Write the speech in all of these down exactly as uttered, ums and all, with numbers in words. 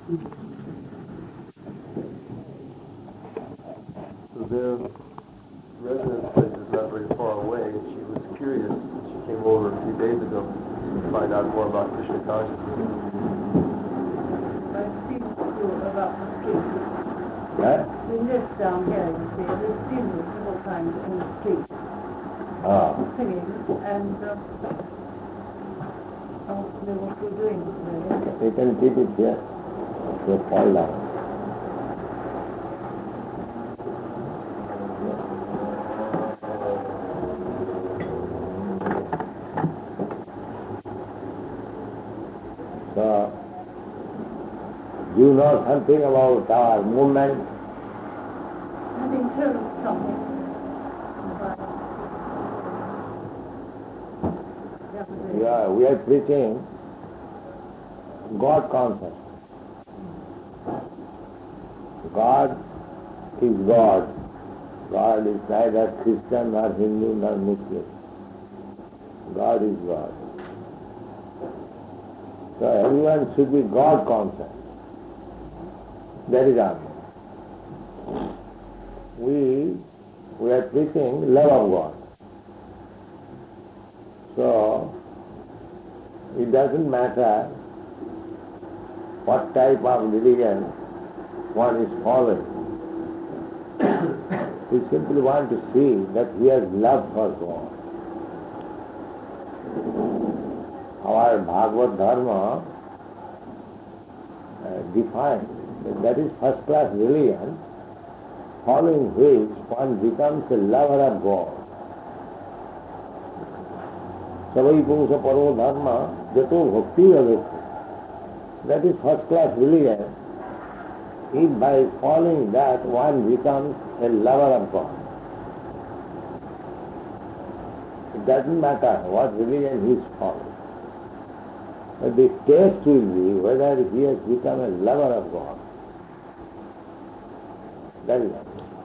So their residence place is not very far away, and she was curious. She came over a few days ago to find out more about Krishna consciousness. I've seen you about the street. Huh? We live down here, you see, and we've seen you several times in the street Ah. singing, and uh, I want to know what you're doing really. You can keep it here. You'll fall down. So, you know something about our movement? Having heard something about the other day. Yeah, we are preaching God consciousness. God is God. God is neither Christian nor Hindu nor Muslim. God is God. So everyone should be God conscious. That is our. We we are preaching love of God. So it doesn't matter what type of religion one is following. We simply want to see that he has love for God. Our Bhagavad Dharma uh, defines that that is first class religion, following which one becomes a lover of God. Savai Pungsha Parvo Dharma Jato Bhakti Avesti. That is first class religion. If by following that one becomes a lover of God. It doesn't matter what religion he is following. But the test will be whether he has become a lover of God. That is it.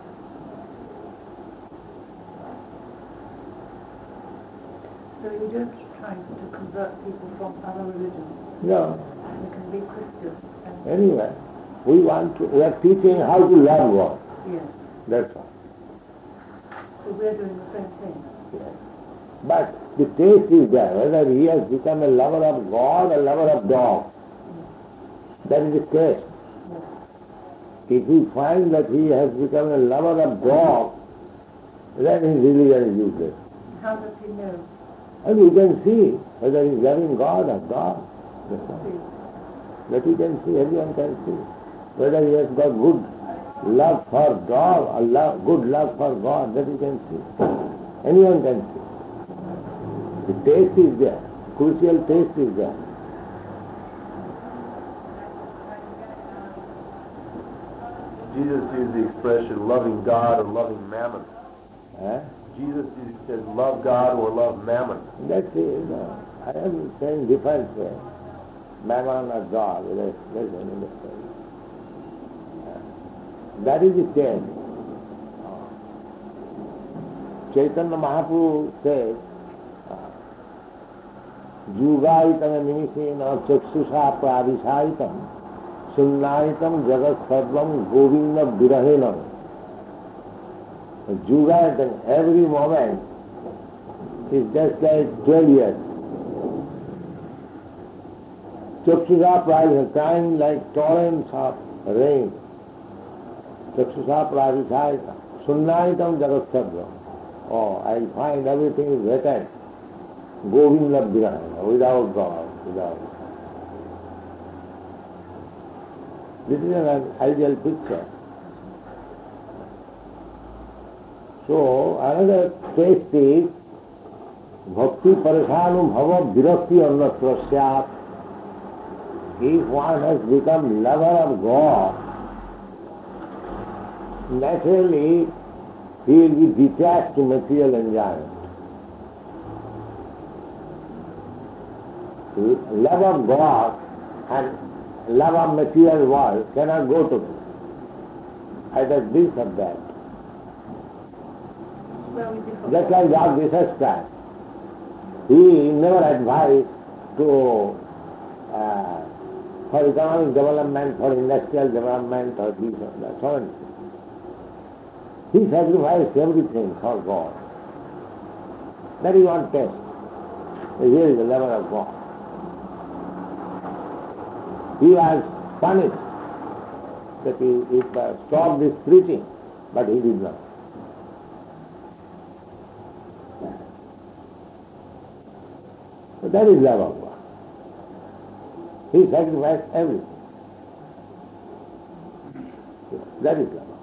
So you don't try to convert people from other religions. No. They can be Christian. And Anyway, we want to, we are teaching how to love God. yes. That's all. So we're doing the same thing. Yes. But the taste is there, whether he has become a lover of God or lover of dog. That is the taste. Yes. If we find that he has become a lover of dog, then his religion is useless. How does he know? And we can see whether he is loving God or dog. That's all. See. That we can see, everyone can see. Whether he has got good love for dog or love, good love for God, that we can see. Anyone can see. The taste is there. Crucial taste is there. Jesus used the expression loving God or loving mammon. Eh? Jesus used, said love God or love mammon. That's it. No. I am saying different way. Mammon or God, that's, that's another thing. That is the taste. Chaitanya Mahaprabhu says, Jugaitam nimisena chakshusha pravisaitam sunnaitam jagat sarvam govinda virahenam. Jugaitam, every moment is just like twelve years. Chakshusha pravisaitam, crying like torrents of rain. Chakshusha pravisaitam sunnaitam jagat sarvam. Oh, I find everything is vacant. Govinda Virahana, without God, without. This is an ideal picture. So, another taste is Bhakti Parishanu Bhava Virakti Annatra Syat. If one has become lover of God, naturally he will be detached to material enjoyment. Love of God and love of material world cannot go together. Either this or that. Very difficult. Just like Lord Visashta, he never advised to uh, for economic development, for industrial development, or this or that, so on. He sacrificed everything for God. That is one test. Here is the level of God. He was punished that he, he stopped this preaching, but he did not. So that is love of God. He sacrificed everything. That is love.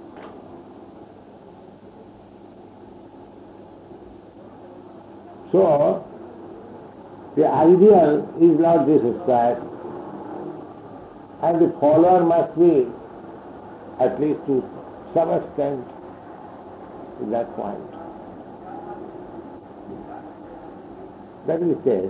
So, the ideal is not Jesus Christ, and the follower must be, at least to some extent, to that point. That is the case.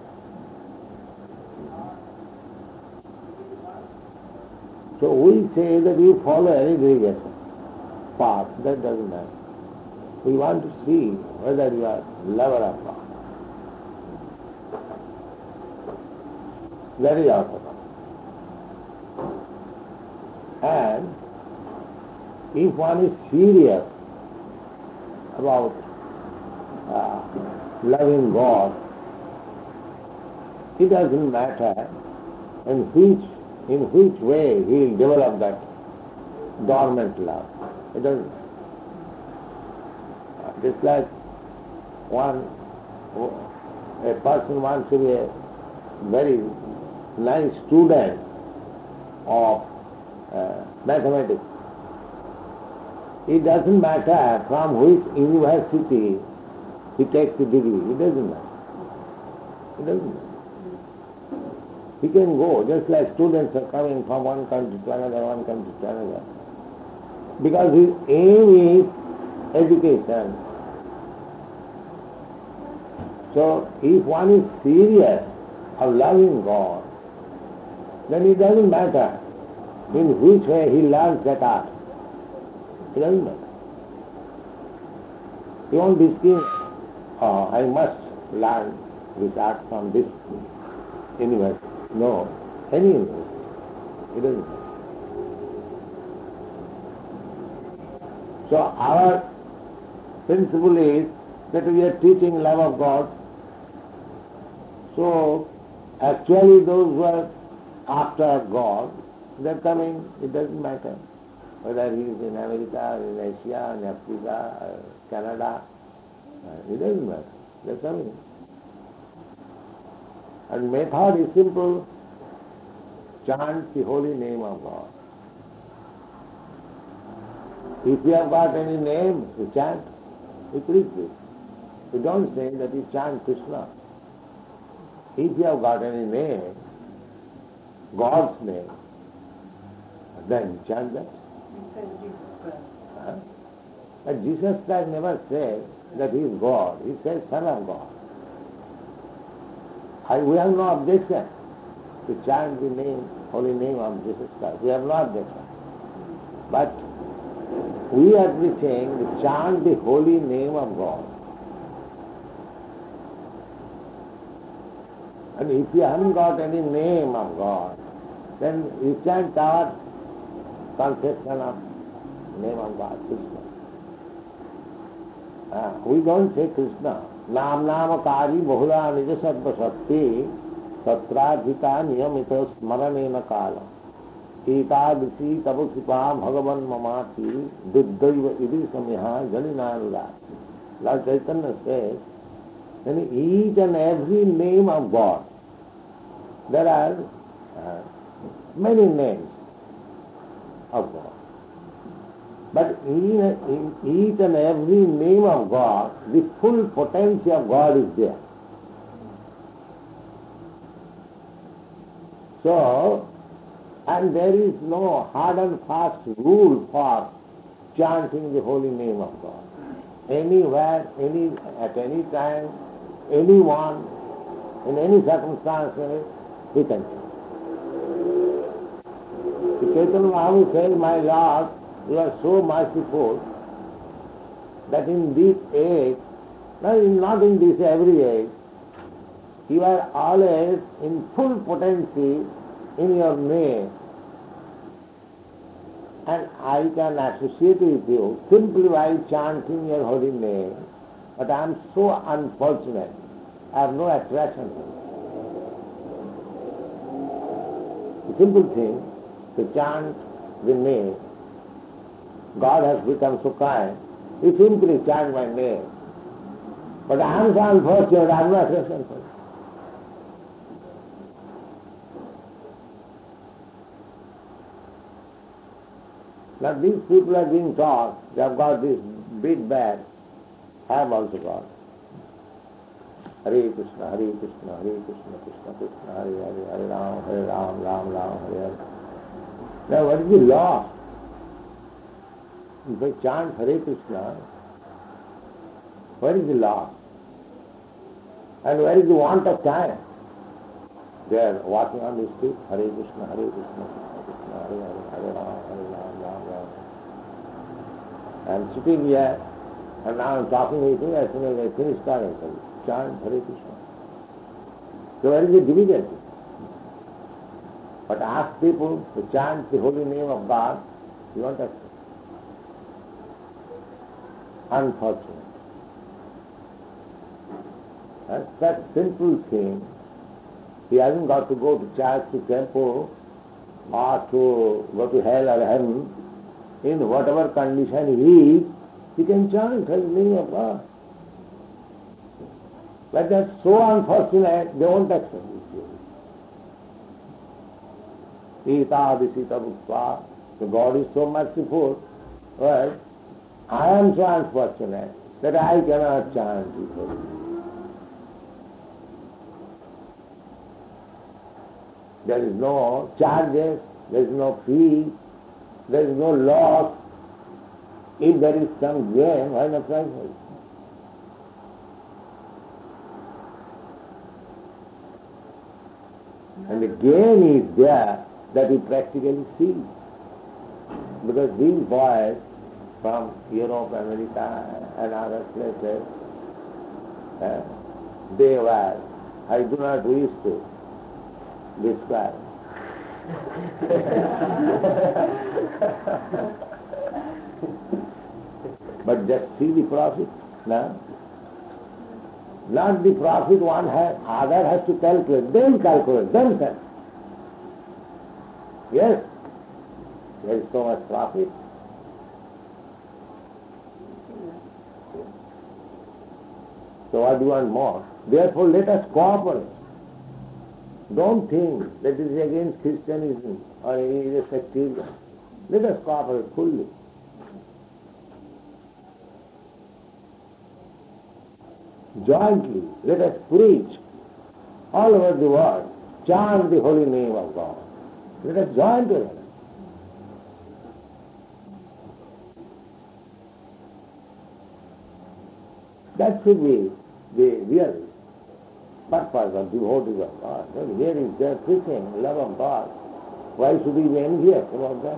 So we say that you follow any religious path, that doesn't matter. We want to see whether you are lover of God. That is orthodox. And if one is serious about uh, loving God, it doesn't matter in which in which way he will develop that dormant love. It doesn't matter. Just like one, a person wants to be a very nice student of uh, mathematics. It doesn't matter from which university he takes the degree. It doesn't matter. It doesn't matter. He can go, just like students are coming from one country to another, one country to another. Because his aim is education. So if one is serious of loving God, then it doesn't matter in which way he learns that art. It doesn't matter. He won't be thinking, oh, I must learn this art from this university. No, any university. It doesn't matter. So our principle is that we are teaching love of God. So actually those who are after God, they are coming, it doesn't matter whether he is in America, in Asia, in Africa, or Canada, it doesn't matter. They are coming. And method is simple. Chant the holy name of God. If you have got any name, you chant, you preach it. You don't say that you chant Krishna. If you have got any name, God's name, then you chant that. You say Jesus Christ. Huh? But Jesus Christ never said that he is God. He says Son of God. I, we have no objection to chant the name, holy name of Jesus Christ. We have no objection. But we are saying to chant the holy name of God. And if you haven't got any name of God, then you chant our conception of name of God, Krishna. Uh, we don't say Krishna. Nam nama kari bahula nija sattva shakti satradhita niyamita smaranena kala. Ekadasi tapasipa bhagavan mamati duddaiva idi samyaha janinanurati. Lord Chaitanya says, in each and every name of God, there are uh, many names of God. But in, in each and every name of God, the full potency of God is there. So, and there is no hard and fast rule for chanting the holy name of God. Anywhere, any at any time, anyone, in any circumstance, we can chant. The Chaitanya Mahaprabhu says, my Lord, you are so merciful that in this age, not in this every age, you are always in full potency in your name, and I can associate with you simply by chanting your holy name, but I am so unfortunate, I have no attraction for it. The simple thing, to chant the name, God has become so kind, you simply chant my name. But I am so unfortunate, I have no attraction for it. Now these people are being taught, they have got this big bag, I have also got. Hare Krishna, Hare Krishna, Hare Krishna, Krishna Krishna, Hare Hare, Hare Ram, Hare Ram, Ram Ram, Hare Hare. Now what is the loss? If I chant Hare Krishna, where is the loss? And where is the want of time? They are walking on the street, Hare Krishna, Hare Krishna, Krishna Krishna, Hare Hare, Hare Ram, Hare Ram, Ram Ram. I am sitting here, and now I am talking with you, as soon as I finish talking, I say, chant Hare Krishna. So where is the difficulty? But ask people to chant the holy name of God, you won't accept. Unfortunate. That's that simple thing. He hasn't got to go to church, to temple, or to go to hell or heaven. In whatever condition he is, he can chant the name of God. But that's so unfortunate, they won't accept it. Sita Visita Bhutva. So God is so merciful. Well, I am so unfortunate that I cannot chant it. There is no charges, there is no fee, there is no loss. If there is some gain, why not try for it? And the gain is there that you practically see. Because these boys from Europe, America and other places, uh, they were, I do not wish to describe. But just see the profit, no? Not the profit one has, other has to calculate. They will calculate themselves. Yes, there is so much profit. So what do you want more? Therefore let us cooperate. Don't think that it is against Christianism or it is a sectarian. Let us cooperate fully. Jointly, let us preach all over the world, chant the holy name of God. Let us join together. That should be the real purpose of devotees of God. Well, here is their preaching, love of God. Why should we be envious about them?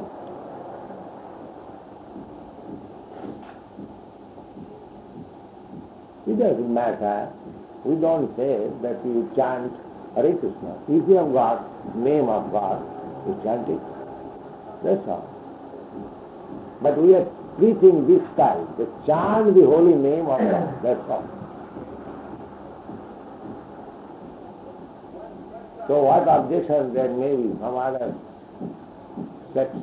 It doesn't matter. We don't say that you chant Hare Krishna. If you have got name of God, you chant it. That's all. But we are preaching this style, to chant the holy name of God. That's all. So what objection there may be from other sects?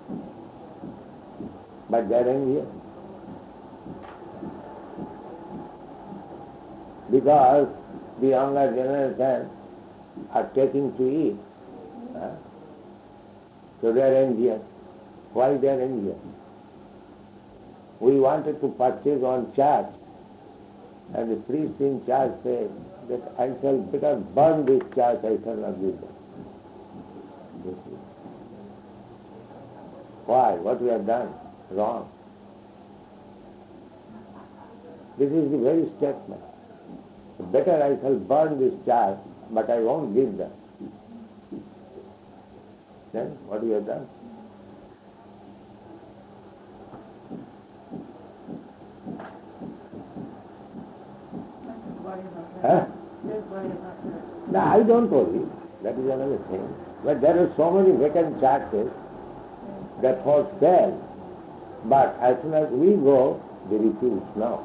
But they are in here. Because the younger generation are taking to eat. Huh? So they are envious. Why they are envious? We wanted to purchase one church, and the priest in church said that I shall better burn this church, I shall not give them. Why? What we have done? Wrong. This is the very statement. Better I shall burn this church, but I won't give them. Then what we have done? Don't worry about that. Huh? Don't worry about that. No, I don't worry. That is another thing. But there are so many vacant churches that for sale. But as soon as we go, they refuse now.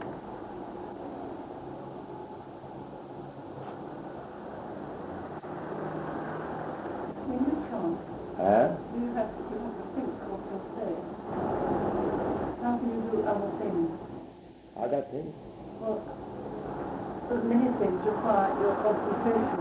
When you chant, Huh? you have to, you have to think what you're saying. How can you do other things? Other things? Well, but many things require your concentration.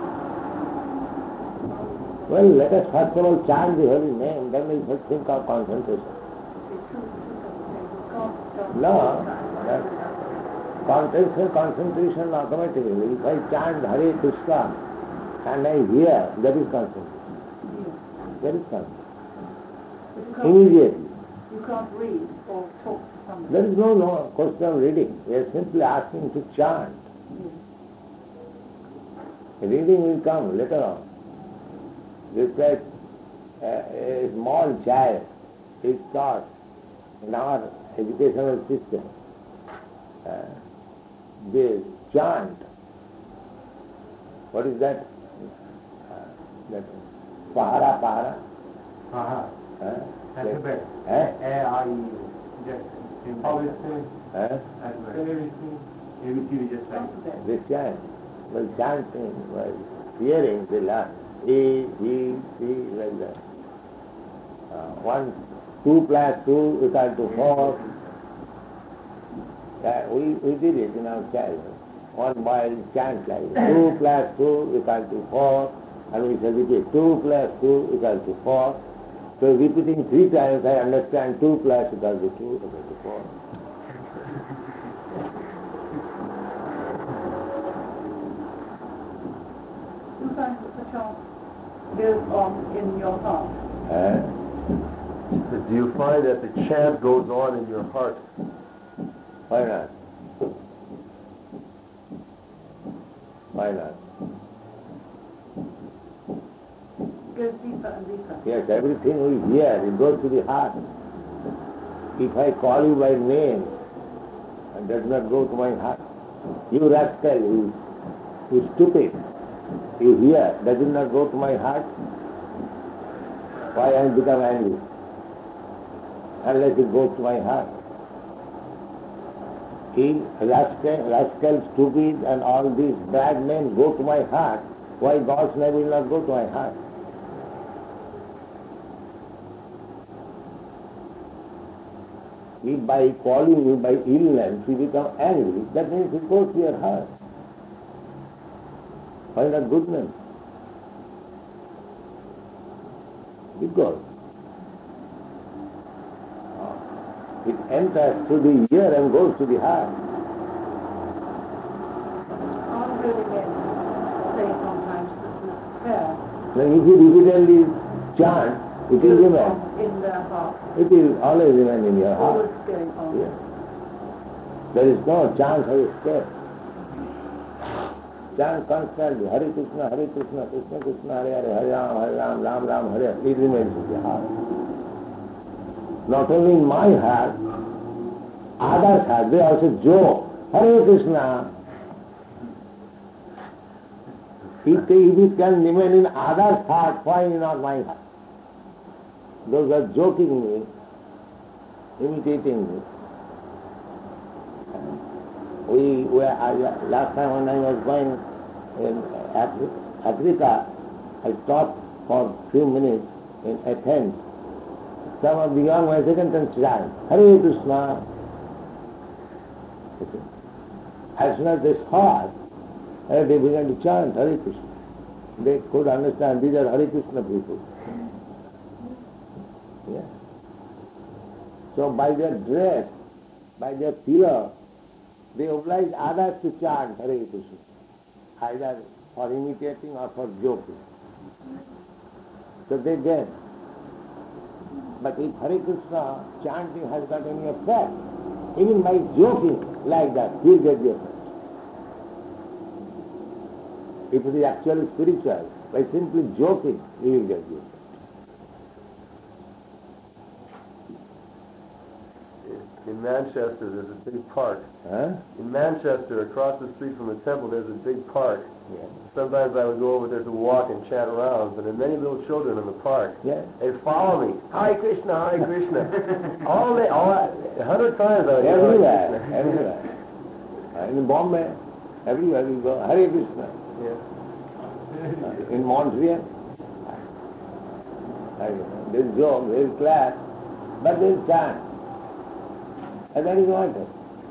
Well, let us first of all chant the holy name, then we first think of concentration. It's two, two different things. You can't chant No, all the time. that- Concentration, concentration automatically. If I chant Hare Krishna and I hear, that is concentration. Yeah. That is concentration. But you can't, Immediately. you can't read or talk to somebody. There is no, no question of reading. We are simply asking to chant. Yeah. Reading will come later on. Just like a, a small child is taught in our educational system. Uh, they chant. What is that? Uh, that pahara, pahara. Uh-huh. Uh, Alphabet. eh? A, I, E. Just everything. Uh, Everything. A B C we just like. Alphabet. they chant. While chanting, while hearing, they learn. E, E, C, like that. Uh, one, two plus two equal to four. Uh, we, we did it in our childhood. One boy chants like this. Two plus two equal to four. And we shall repeat two plus two equal to four. So repeating three times, I understand two plus equal to two equal to four. You find that the chant goes on in your heart. Eh? Do you find that the chant goes on in your heart? Why not? Why not? It goes deeper and deeper. Yes, everything we hear, it goes to the heart. If I call you by name, it does not go to my heart. You rascal, you, you stupid. You hear, does it not go to my heart? Why I become angry? Unless it goes to my heart. If rascal, rascal, stupid and all these bad names go to my heart, why God's name will not go to my heart? If by calling you by illness you become angry, that means it goes to your heart. Why not goodness? It goes. It enters through the ear and goes to the heart. I'm hearing it say sometimes this is prayer. Now if you repeatedly chant, it will Goes remain. on in their heart. It will always remain in your Always heart. going on. Yes. There is no chance of escape. Chant constantly, Hare Krishna, Hare Krishna, Krishna Krishna, Hare Hare, Hare Ram, Hare Ram, Ram Ram, Hare Hare. It remains in the heart. Not only in my heart, others' heart, they also joke, Hare Krishna. If, if it can remain in others' heart, why not my heart? Those are joking me, imitating me. We were, I, last time when I was going in Afri- Africa, I stopped for a few minutes in Athens. Some of the young Mexicans chant, Hare Krishna. As soon as they saw us, they began to chant Hare Krishna. They could understand these are Hare Krishna people. Yeah. So by their dress, by their pillar, they oblige others to chant Hare Krishna, either for imitating or for joking. So they did. But if Hare Krishna chanting has got any effect, even by joking like that, he will get the effect. If it is actually spiritual, by simply joking, he will get the effect. In in Manchester, there's a big park. Huh? In Manchester, across the street from the temple, there's a big park. Yeah. Sometimes I would go over there to walk and chat around, but there are many little children in the park. Yeah. They follow me. Hare Krishna, Hare Krishna. all day, all a hundred times I would hear Everywhere, Hare Krishna. everywhere. Uh, In Bombay, everywhere you go, Hare Krishna. Yeah. Uh, In Montreal, I don't know, this joke, this class, but this chant. And that is wanted.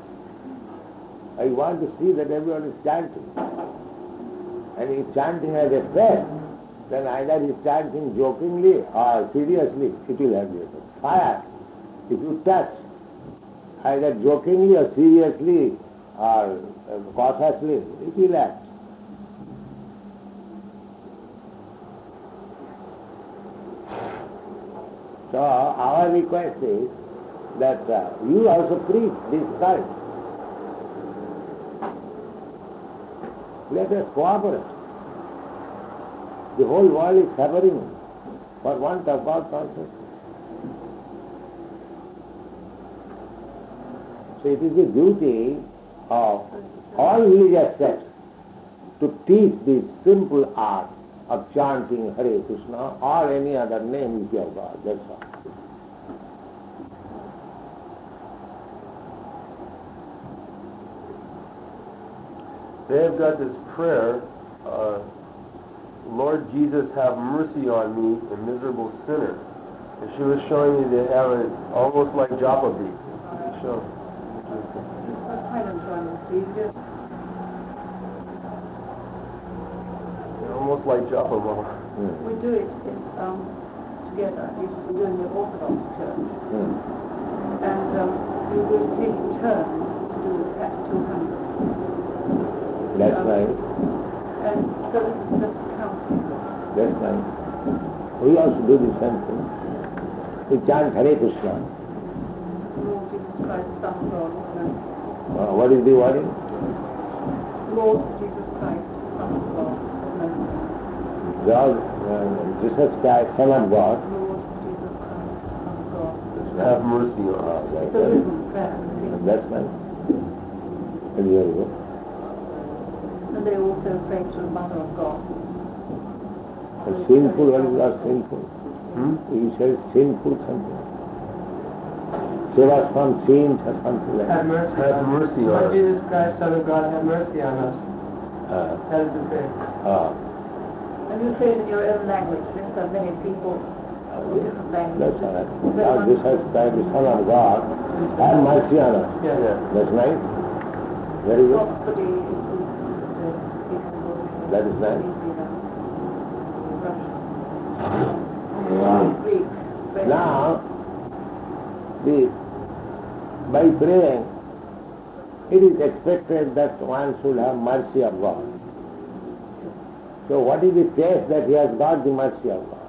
I want to see that everyone is chanting. And if chanting as a fact, then either he is chanting jokingly or seriously, it will have the effect. Fire, if you touch, either jokingly or seriously or uh, cautiously, it will act. So our request is that uh, you also preach this cult. Let us cooperate. The whole world is suffering for want of God consciousness. So it is the duty of all religious sects to teach the simple art of chanting Hare Krishna or any other name which you have got. That's all. They have got this prayer, uh, Lord Jesus, have mercy on me, a miserable sinner. And she was showing me they have it almost like japa beads. So, What kind of drama do you do? almost like japa mala. Hmm. We do it in, um, together. It's we do in the Orthodox Church. Hmm. And um, we will take turns to do it at two hundred. That's Um, right. And so this is just counting. That's right. We also do the same thing. We chant Hare Krishna. Lord Jesus Christ, Son of God, amen. Uh, what is the wording? Lord Jesus Christ, Son of God, amen. God, uh, Jesus Christ, Son of God. Lord Jesus Christ, Son of God. Have mercy on Uh, us. that's It's a right. rhythm prayer. see? That's right. And here you go. And they also pray to the Mother of God. A sinful, what is not sinful? Hmm? You say sinful something. Save us from sins or something like Have that. mercy Have on mercy us. on Lord us. Jesus Christ, Son of God, have mercy on us. Uh, That is the prayer. uh, And you say it in your own language, since there are many people with different languages. that's all right. Now Jesus Christ, the Son of God, have mercy on us. Yes. Yeah. That's right. Very good. Господи Иисус, That is nice. Greek. Now, the, by praying, it is expected that one should have mercy of God. So what is the test that he has got the mercy of God?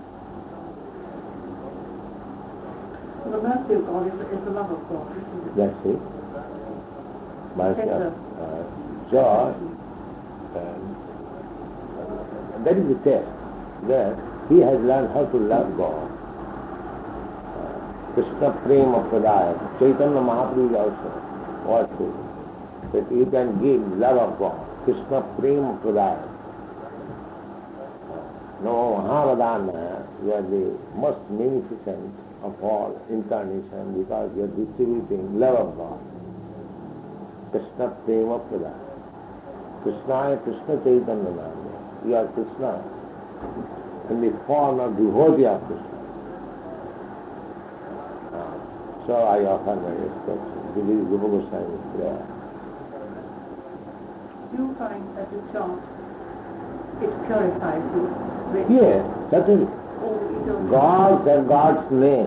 The mercy of God is, is the love of God, isn't it? That's it. Mercy of uh, so, uh, that is the test, that he has learned how to love God. Uh, Krishna Prema Pradaya. Chaitanya Mahaprabhu is also what to that he can give love of God. Krishna Prema Pradaya. No, Mahavadana, you are the most magnificent of all incarnation because you are distributing love of God. Krishna Prema Pradaya. Krishna is Krishna Chaitanya Name. You are Krishna in the form of devotee of Krishna. Uh, so I offer my respect to the Jiva Goswami's prayer. You find that you chant, it purifies you. Really. Yes, certainly. Or you don't. God and God's name.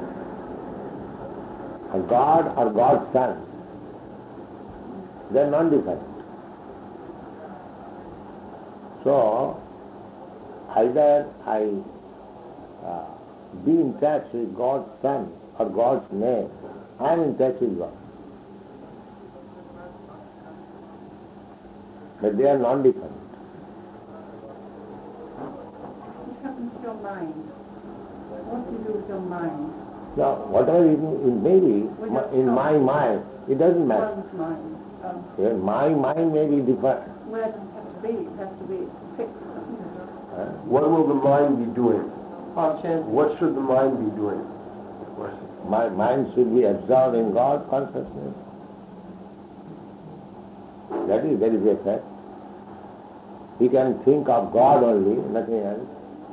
A God or God's Son. They are non-different. So, either I uh, be in touch with God's Son or God's name, I am in touch with God. But they are non-different. What happens to your mind? What do you do with your mind? Now, whatever it, it may be, We my- have in some- my mind, it doesn't matter. One's mind. Um, Yeah, my mind may be different. where does it have to be? It has to be fixed. doesn't it? Huh? What will the mind be doing? All chanting. What should the mind be doing? Question. My mind should be absorbed in God consciousness. That is, that is a fact. He can think of God only, nothing else.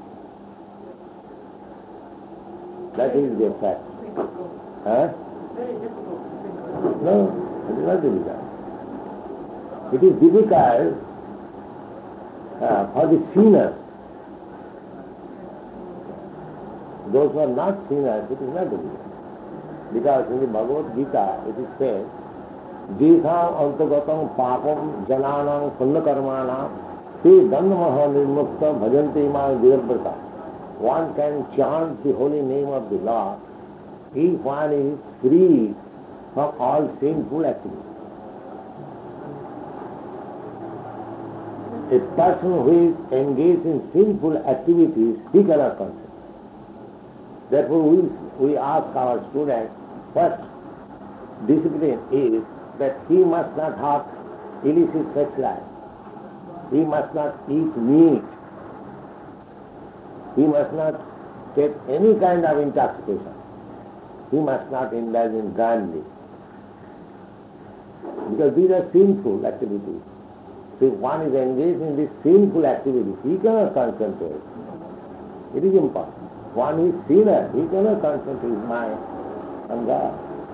That is the fact. Difficult. Huh? Very difficult to think of. No, it is not difficult. It is difficult uh, for the sinners. Those who are not sinners, it is not difficult. Because in the Bhagavad Gita it is said, Jesham antagatam papam jananam punnakarmanam te dandamaha nirmukta bhajante ma devabrata. One can chant the holy name of the Lord if one is free from all sinful activities. A person who is engaged in sinful activities, he cannot concentrate. Therefore, we, we ask our students, first discipline is that he must not have illicit sex life. He must not eat meat. He must not take any kind of intoxication. He must not indulge in gambling. Because these are sinful activities. So if one is engaged in these sinful activities, he cannot concentrate. It is impossible. One is sinner, he cannot concentrate his mind on God.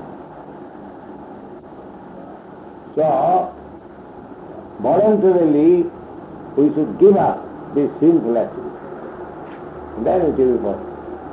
So, voluntarily, we should give up this sinful activity. Then it will be possible.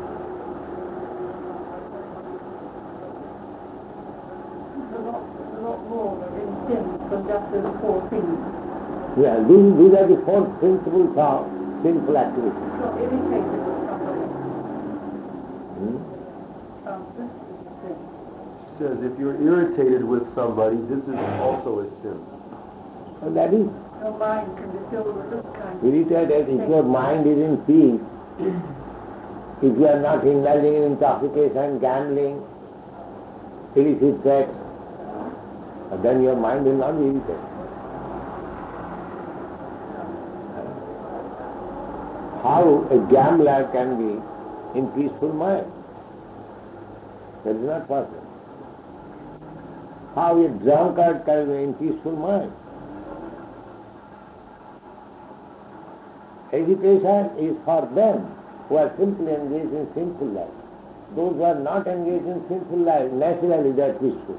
There's a lot, a lot more in sin than just those four things. Yeah, these, these are the four principles of sinful activity. Not irritated with somebody. Hmm? Um, this is a sin. Says if you're irritated with somebody, this is also a sin. And that is Your mind can be filled with this kind of irritated. If your mind is in peace, if you are not indulging in intoxication, gambling, illicit sex, then your mind will not be irritated. How a gambler can be in peaceful mind? That is not possible. How a drunkard can be in peaceful mind? Agitation is for them who are simply engaged in sinful life. Those who are not engaged in sinful life, naturally they are peaceful.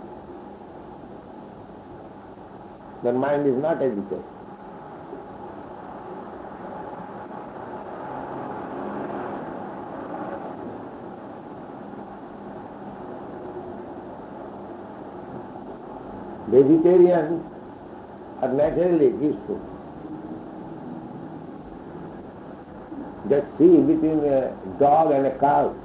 Their mind is not agitated. Vegetarians are naturally peaceful. Just see between a dog and a cow.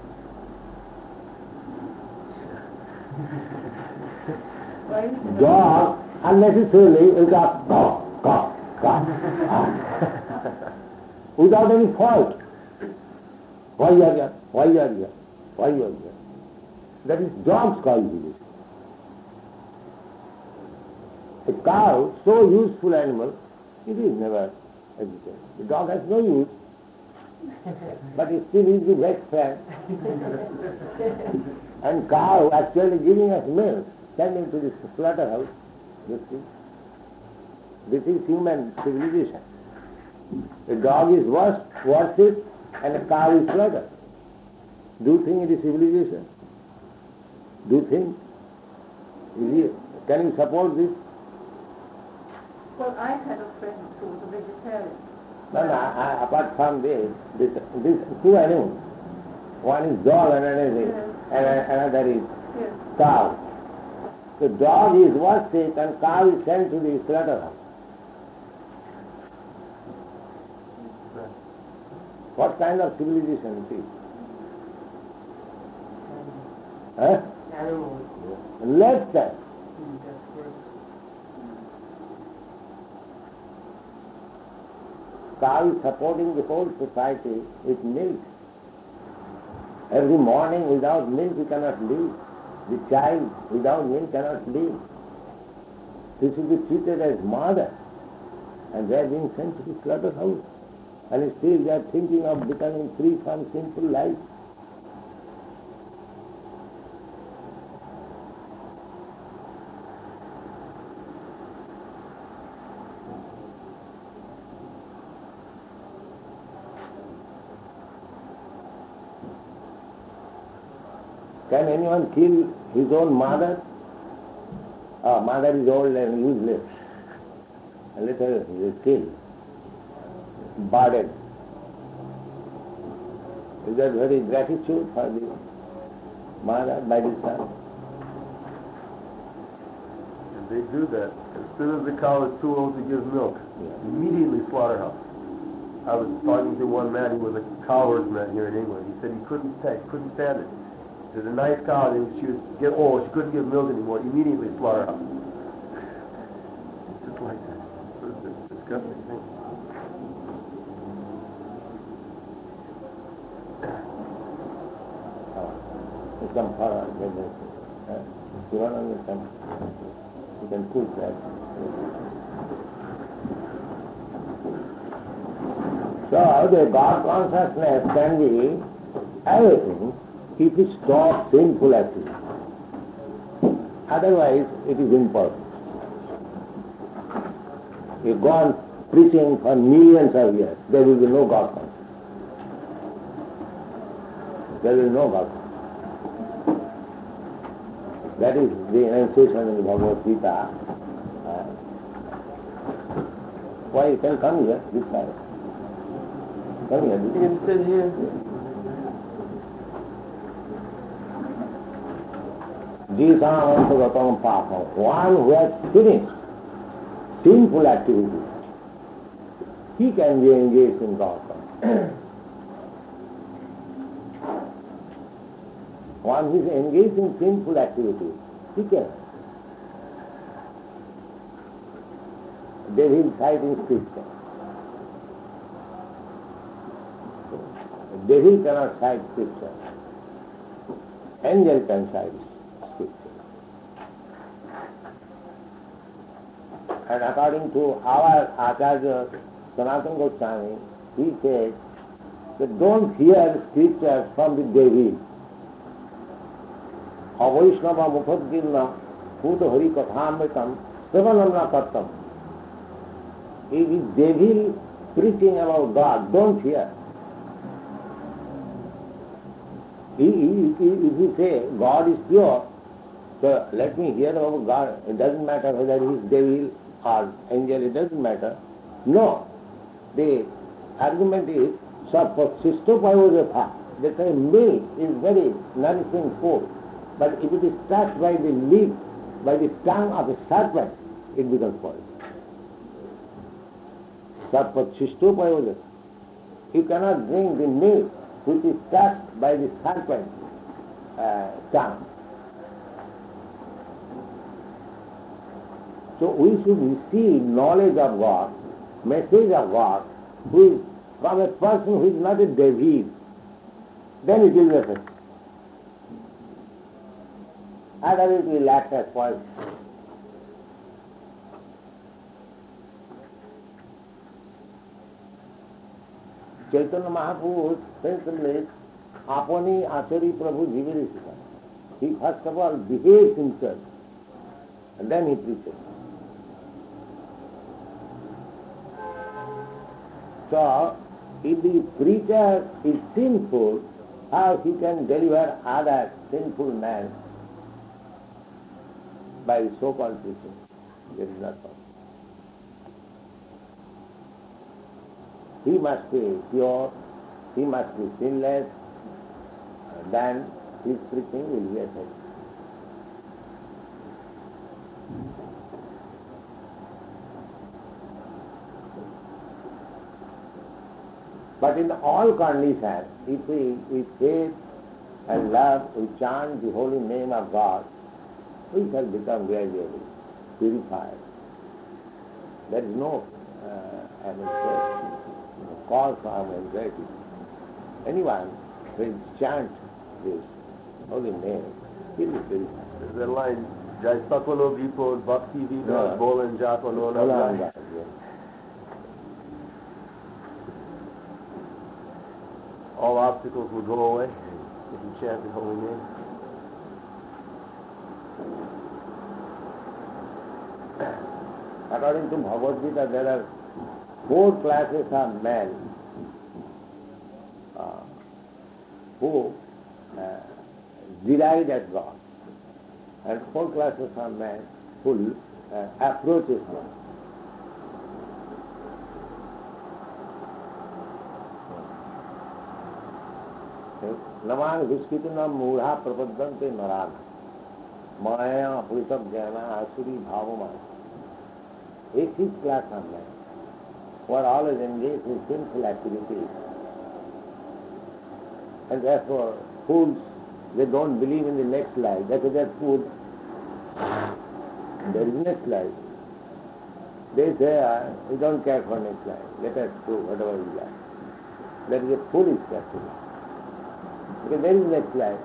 Why is it? Dog unnecessarily will go caw, caw, caw, without any fault. Why you are here? Why you are here? Why you are here? That is dog's cause. A cow, so useful animal, it is never agitated. The dog has no use, but it still is the best friend. And cow actually giving us milk, sending to the slaughterhouse. You see, this is human civilization. A dog is worst, worshipped, and a cow is slaughtered. Do you think it is civilization? Do you think? Is it, can you support this? Well, I had a friend who was a vegetarian. No, no, I, apart from this, this, this two animals. One is dog and another is, Yes. and another is Yes. cow. The dog is worshipped and cow is sent to the slaughterhouse. What kind of civilization it is? Huh? Animals. Less than. That's worse. Cow is supporting the whole society with milk. Every morning without milk you cannot live. The child without milk cannot live. They should be treated as mother. And they are being sent to the slaughterhouse. And still they are thinking of becoming free from sinful life. Can anyone kill his own mother? Oh, mother is old and useless. And let her kill. Burden. Is that very gratitude for the mother by the son? And they do that. As soon as the cow is too old to give milk, Yeah. immediately slaughterhouse. I was talking to one man who was a cow herdsman here in England. He said he couldn't take, couldn't stand it. He said a nice cow, and she would get old, she couldn't give milk anymore, immediately slaughterhouse. It's just like that. It's a disgusting thing. You come forward, get this. Uh, you want to come? You can push that. So the God consciousness can be everything if it stops sinful activity. Otherwise it is imperfect. You go on preaching for millions of years, there will be no God consciousness. There will be no God consciousness. That is the enunciation in the Bhagavad Gita. Uh, why you can come here, this side. Come here. You can sit here. Jisāmantagatam pāpam. One who has finished sinful activity, he can be engaged in God consciousness. One who is engaged in sinful activity, he can. They will cite in scripture. Devil cannot cite scripture. Angel can cite scripture. And according to our Acharya Sanatana Goswami, he says that don't hear scriptures from the devil. Avaishnava mukhodgirna puto hari kathamritam savanam na kartam. If is devil preaching about God, don't hear. If you say God is pure, so let me hear about God. It doesn't matter whether he is devil or angel, it doesn't matter. No. The argument is sarpasistopayogatha. They say milk is very nourishing food, but if it is touched by the lip, by the tongue of a serpent, it becomes poison. Sarpasistopayogatha. You cannot drink the milk which is touched by the serpent uh, tongue. So we should receive knowledge of God, message of God, who is from a person who is not a devil. Then it will be effective. Otherwise it will act as poison. Chaitanya Mahaprabhu says, Apani Achari Prabhu Jivirisika. He first of all behaves himself and then he preaches. So, if the preacher is sinful, how he can deliver other sinful men by so-called preaching? There is not possible. He must be pure, he must be sinless, then his preaching will be effective. But in all conditions, if we with faith and love we chant the holy name of God, we shall become gradually purified. There is no uh, I mean, cause for anxiety. Anyone who chants this holy name. It is very There's that line, Jai Sakalo Vipo Bhakti Vida Yeah. Bolan Japa Nona Jai. Holy. All obstacles will go away if you chant the holy name. According to Bhagavad Gita, there are four classes of men uh, who uh, deride at God, and four classes of men who uh, approaches God. Naman Viskitunam Mudha Prapadante Narana Maya Puritab Jnana Asuri Bhavama. Eighth class of men who are always engaged in sinful activities. And therefore, fools, they don't believe in the next life. Therefore they are fools. There is next life. They say, ah, we don't care for next life. Let us do whatever we like. That is a foolish activity. Because there is next life.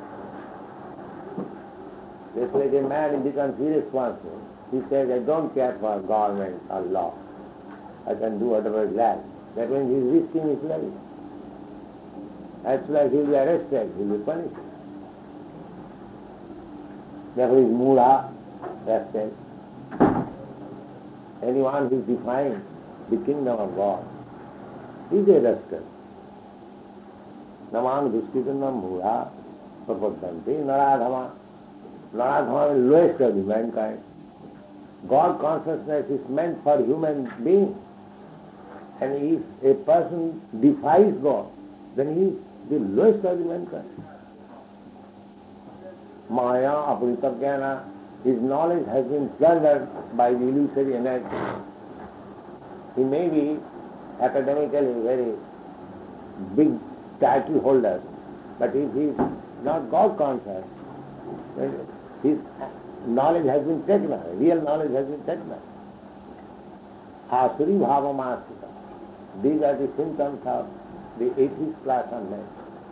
Just like a man becomes irresponsible. He says, I don't care for government or law. I can do whatever I like. That means he is risking his life. As soon as he will be arrested, he will be punished. Therefore he is mudha, arrested. Anyone who is defying the kingdom of God is a rascal. Naman Viskitunam Mudha Prapadanti Naradhama. Naradhama is lowest of the mankind. God consciousness is meant for human beings. And if a person defies God, then he is the lowest of the mankind. Maya Apurita Jnana, his knowledge has been plundered by the illusory energy. He may be academically very big title holder, but if he is not God conscious, then his knowledge has been taken away, real knowledge has been taken away. Asuri Bhavamasita. These are the symptoms of the atheist class of men.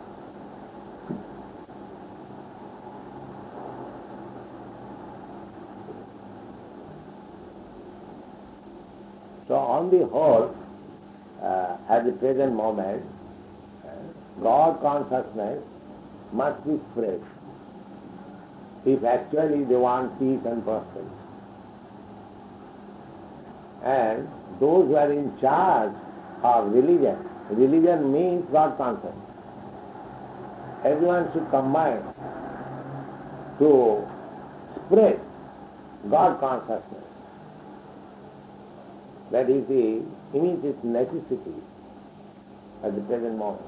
So on the whole, uh, at the present moment, uh, God consciousness must be spread if actually they want peace and prosperity. And those who are in charge of religion, religion means God consciousness. Everyone should combine to spread God consciousness. That is the immediate necessity at the present moment.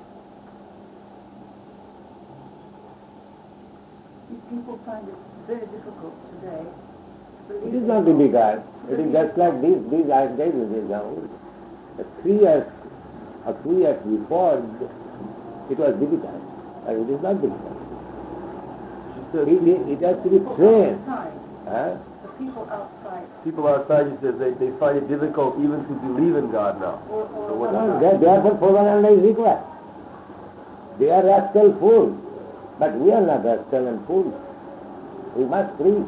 People find it very difficult today. It is not difficult. It is just like this, these ideas is old. Three years or two years before, it was difficult. And it is not difficult. It, it has to be trained. Huh? The people outside. People outside, he says, they, they find it difficult even to believe in God now. Or, or So what- No, they- therefore Prabhupada is required. They are rascal fools. But we are not rascal and fools. We must preach.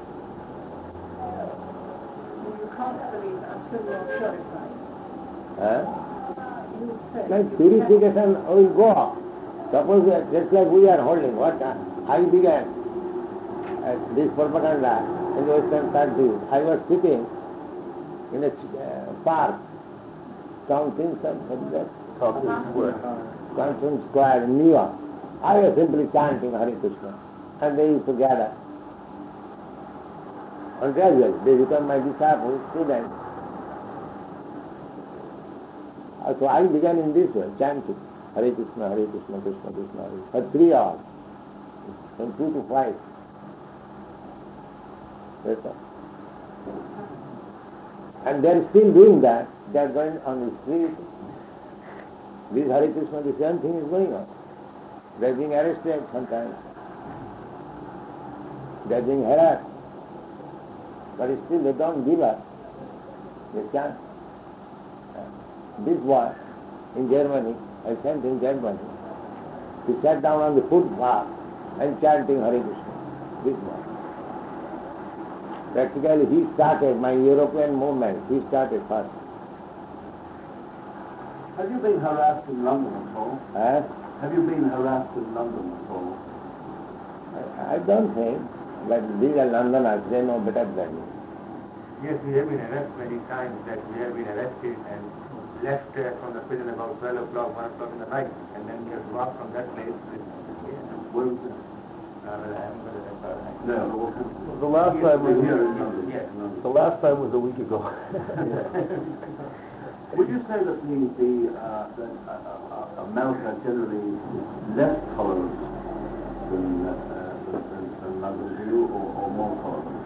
You can't believe until you're purified. Huh? You said. Like purification will go up. Suppose we are, just like we are holding, what uh, I began uh, this propaganda in the Western countries. I was sitting in a uh, park, Tompkins, what is that? Tompkins Square. Tompkins Square in New York. I was simply chanting Hare Krishna, and they used to gather. And gradually they become my disciples, students. Uh, So I began in this way, chanting Hare Krishna, Hare Krishna, Krishna Krishna, Hare, for three hours, from two to five. That's all. And they are still doing that. They are going on the street. This Hare Krishna, the same thing is going on. They are being arrested sometimes. They are being harassed. But still they don't give up. They chant. This boy in Germany, I sent in Germany, He sat down on the footpath and chanting Hare Krishna. This one. Practically he started my European movement. He started first. Have you been harassed in London at all? Eh? Have you been harassed in London at all? I, I don't think. But these are Londoners, they know better than me. Yes, we have been arrested many times that we have been arrested and left uh, from the prison about twelve o'clock, one o'clock in the night, and then we have to walk from that place to here. Where was it? Uh, well, I haven't got it that far. No. The last time was Here in London. Yes. the last time was a week ago. Would you say that the, the, uh, that uh, uh, America generally is less tolerant than, uh, than, than, than London to you, or, or more tolerant?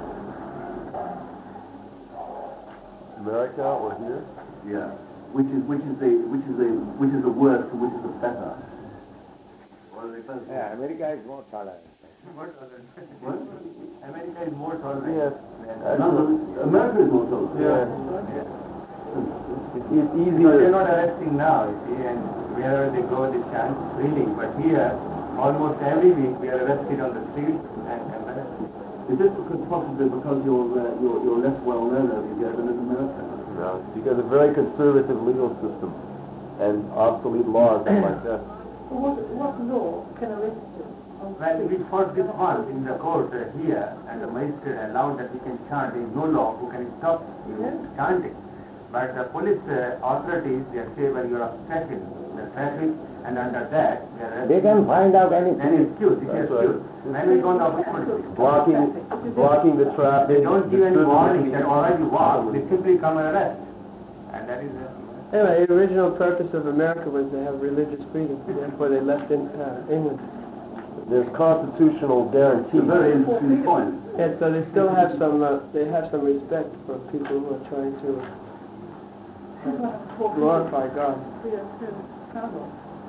America or here? Yeah. Which is which is the which is the which is the worst and which is the better? Or are they both? Yeah, America is more tolerant. More tolerant. What? America is more tolerant. Yes. than- London, America is more tolerant. Yeah. Yes. It's, it's Because easier. they're not arresting now, you see, and wherever they go, they chant freely. But here, almost every week, we are arrested on the street and, and arrested. Is this because, possibly because you're, uh, you're, you're less well known over here than in America? No, it's because of a very conservative legal system and obsolete laws and like that. What, what law can arrest you? on the Well, we street? fought this one in the court uh, here, and the magistrate allowed that we can chant. There is no law who can stop you Yes. chanting. But the police uh, authorities, they say, well, you're obstructing the traffic, and under that, they are They can find out Then anything. excuse, it's That's excuse. When we go down the Blocking, blocking the traffic. they don't give any disturbing- warning that all right, you walk, they simply come and arrest. And that is uh, Anyway, the original purpose of America was to have religious freedom. Therefore, they left in, uh, England. There's constitutional It's a guarantees. very interesting point. And so they still have some, uh, they have some respect for people who are trying to People have full glorify God. freedom to travel.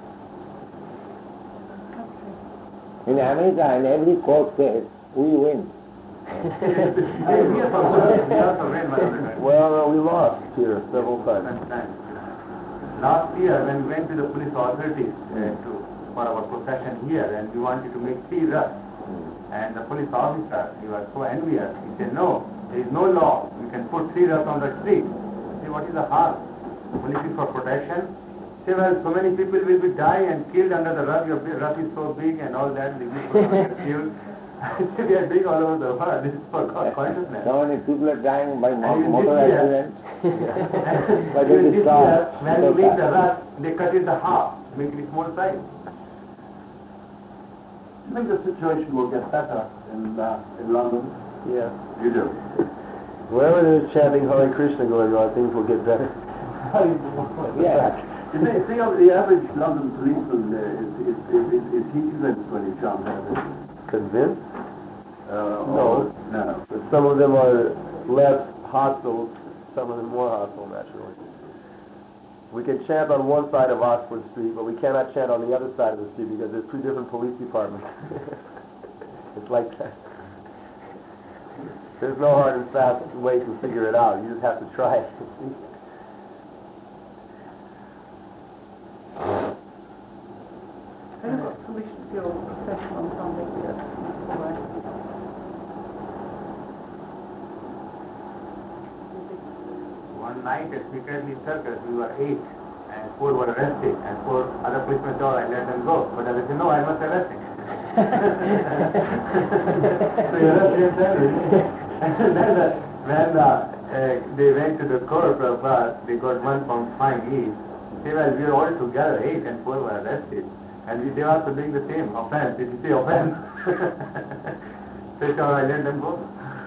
Country. In America, in every court case, we win. we also read one of the Well, no, we lost here several times. times. Last year, when we went to the police authorities uh, to, for our procession here, and we wanted to make three runs, and the police officer, he was so envious. He said, no, there is no law. You can put three runs on the street. Say, what is the harm? Police is for protection. Say, well, so many people will be die and killed under the rug. Your rug is so big and all that. They will get killed. Say, we are doing all over the world. This is for God consciousness. So many people are dying by mo- And in motor this year- accidents. But Even it is this not. year, when you It's make the not. rug, they cut it the half, make it small size. Do you think the situation will get better in, uh, in London? Yeah. You do. Wherever there's chanting Hare Krishna going on, things will get better. Yeah. You see, see, uh, the average London policeman uh, is, is, is, is, is he convinced when he chants Hare Krishna? Convinced? Uh, No. or- No. But some of them are less hostile, some of them more hostile, naturally. We can chant on one side of Oxford Street, but we cannot chant on the other side of the street because there's two different police departments. It's like that. There's no hard and fast way to figure it out. You just have to try it. Have you got permission for your procession on Sunday? Yes. All right. One night at Piccadilly Circus, we were eight, and four were arrested, and four other policemen said, I let them go. But I said, no, I must arrest him. So you arrested him. And then uh, when uh, uh, they went to the court, Prabhupada, they got one pound fine each. They were, we were all together, eight, and four were arrested. And we, they were also doing the same offense. Did you say offense? So he said, I let them go.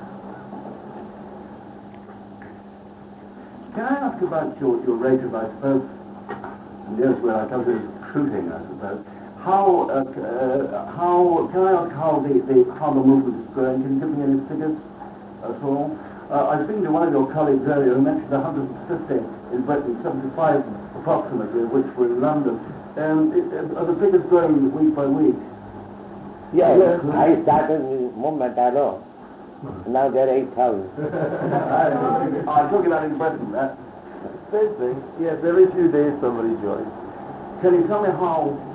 Can I ask about your, your rate of, I suppose, and yes, where I come to is recruiting, I suppose. How, uh, c- uh, how, can I ask how the, the, how the movement is growing? Can you give me any figures at all? Uh, I was speaking to one of your colleagues earlier who mentioned one hundred fifty in Britain, seventy-five approximately, which were in London. Um, it, uh, are the figures growing week by week? Yes, Yes. I started the movement alone. Now there are eight thousand. I'm talking about in Britain. Uh, Same thing. Yes, every few days somebody joins. Can you tell me how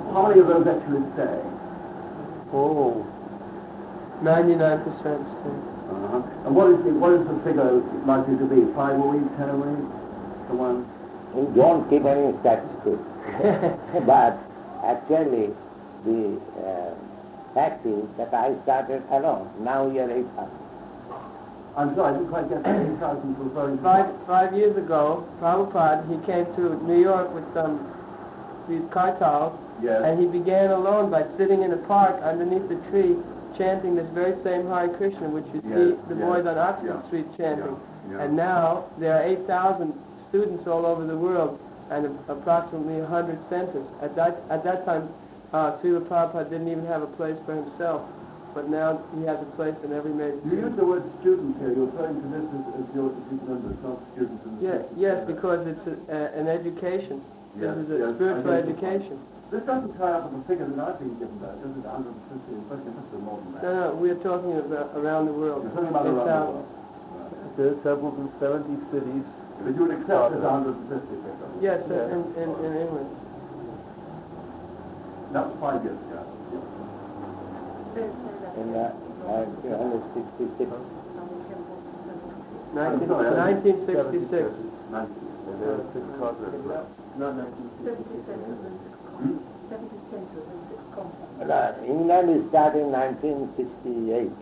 How many of those actually stay? Oh, ninety-nine percent stay. Uh-huh. And what is the what is the figure likely to be? Five a week, ten a week, someone? We don't keep any statistics. But actually, the uh, fact is that I started alone. Now we are eight thousand. I'm sorry, I didn't quite get that. eight thousand referring to Five, five years ago, Prabhupada, he came to New York with some these kartals, Yes. and he began alone by sitting in a park underneath the tree, chanting this very same Hare Krishna, which you Yes, see the yes, boys on Oxford yeah, Street chanting. yeah, yeah. And now there are eight thousand students all over the world, and a- approximately one hundred centers. At that at that time, uh, Srila Prabhupada didn't even have a place for himself, but now he has a place in every major You use city. the word student here. You're referring to this as, as your as members, not students. In the Yes, system. yes, because it's a, a, an education. Yes, This is a yes, spiritual I get it. education. This doesn't tie up with the figure that I've been given, though. Does it? one hundred fifty. In fact, it must be more than that. No, no, we're talking about around the world. You're talking about eight around the thousand. world. Right. there are temples in seventy cities. But you would accept this one hundred fifty figure? Yes, Yeah. in, in, in England. That was five years ago. They say that In there's uh, nineteen sixty-six. some temples in Nineteen, sorry, I- nineteen sixty-six. Ninety. And there are six continents left. Not nineteen seventy sixty-six. centers and six Hmm? seventy centers and six continents. Uh, England is started in nineteen sixty-eight.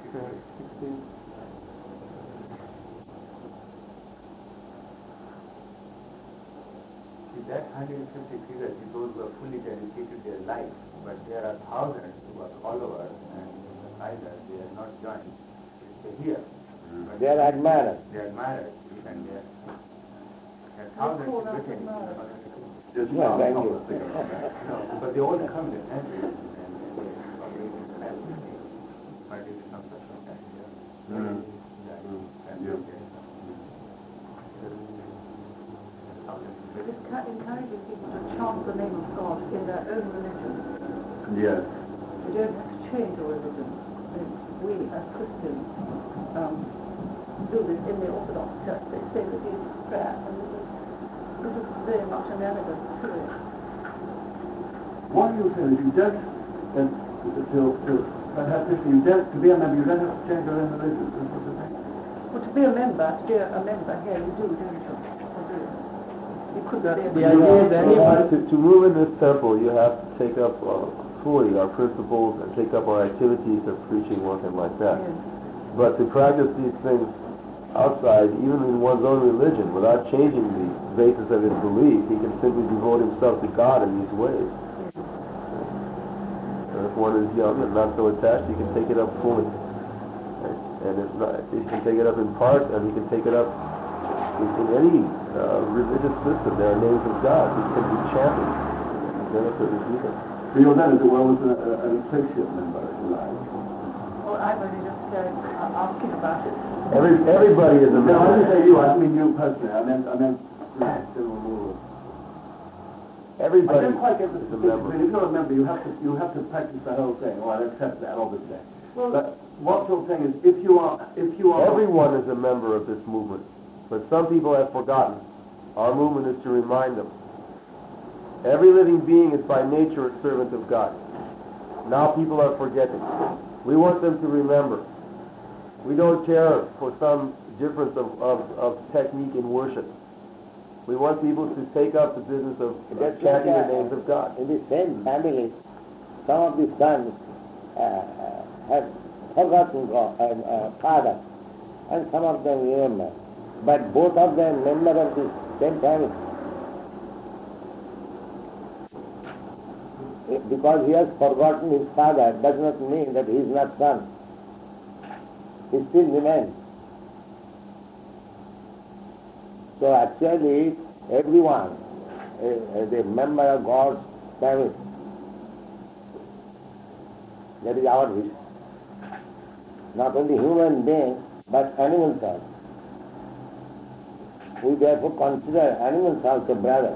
See, that one hundred fifty figures, those who are fully dedicated their life, but there are thousands who are followers and either they are not joined, they here. But They are admirers. They are admirers, and they are, there are thousands call us written. admirers. Just Yeah, one thank couple you. of figures on that. No, but they all come in the country and they operate in capacity, but it is not such a kind of. Mm. Yeah, Mm. and Yeah. okay. Thousands. It is ca- encouraging people to chant the name of God in their own religion. Yes. You don't have to change your religion. And we, as Christians, um, do this in the Orthodox Church. They say the Jesus prayer, and this is, this is very much analogous to it. Why do you say that you don't, uh, to, to, to have this, you don't, to be a member, you don't have to change your own religion? Is what you're saying? Well, to be a member, to be a, a member here, you do, don't you? Or do you? You couldn't The- be a the idea is that anyone- To, to move in this temple, you have to take up uh, fully our principles and take up our activities of preaching, work, and like that. Yes. But to practice these things outside, even in one's own religion, without changing the basis of his belief, he can simply devote himself to God in these ways. And if one is young and not so attached, he can take it up fully. And if not, he can take it up in part, and he can take it up in, in any uh, religious system. There are names of God. He can be chanted. Benefit is either. So you're then, as it were, was a, a, an associate member, if you like. Well, I'm only just uh, asking about it. Every, everybody is a No, I didn't member. say you, I didn't mean you personally, I meant, I meant the general rule. I Everybody don't quite get the is a distinction. member. If you're a member, you have to, you have to practice the whole thing. Well, I accept that, obviously. Well, But what you're saying is, if you are, if you are... Everyone is a member of this movement. But some people have forgotten. Our movement is to remind them. Every living being is by nature a servant of God. Now people are forgetting. We want them to remember. We don't care for some difference of, of, of technique in worship. We want people to take up the business of, of Just like chanting the uh, names of God. in the same family, some of the sons uh, uh, have forgotten God, uh, uh, father, and some of them remember. But both of them member of the same family. If- Because he has forgotten his father does not mean that he is not son. He still remains. So actually, everyone is a member of God's family. That is our wish. Not only human beings, but animals also. We therefore consider animals also brothers.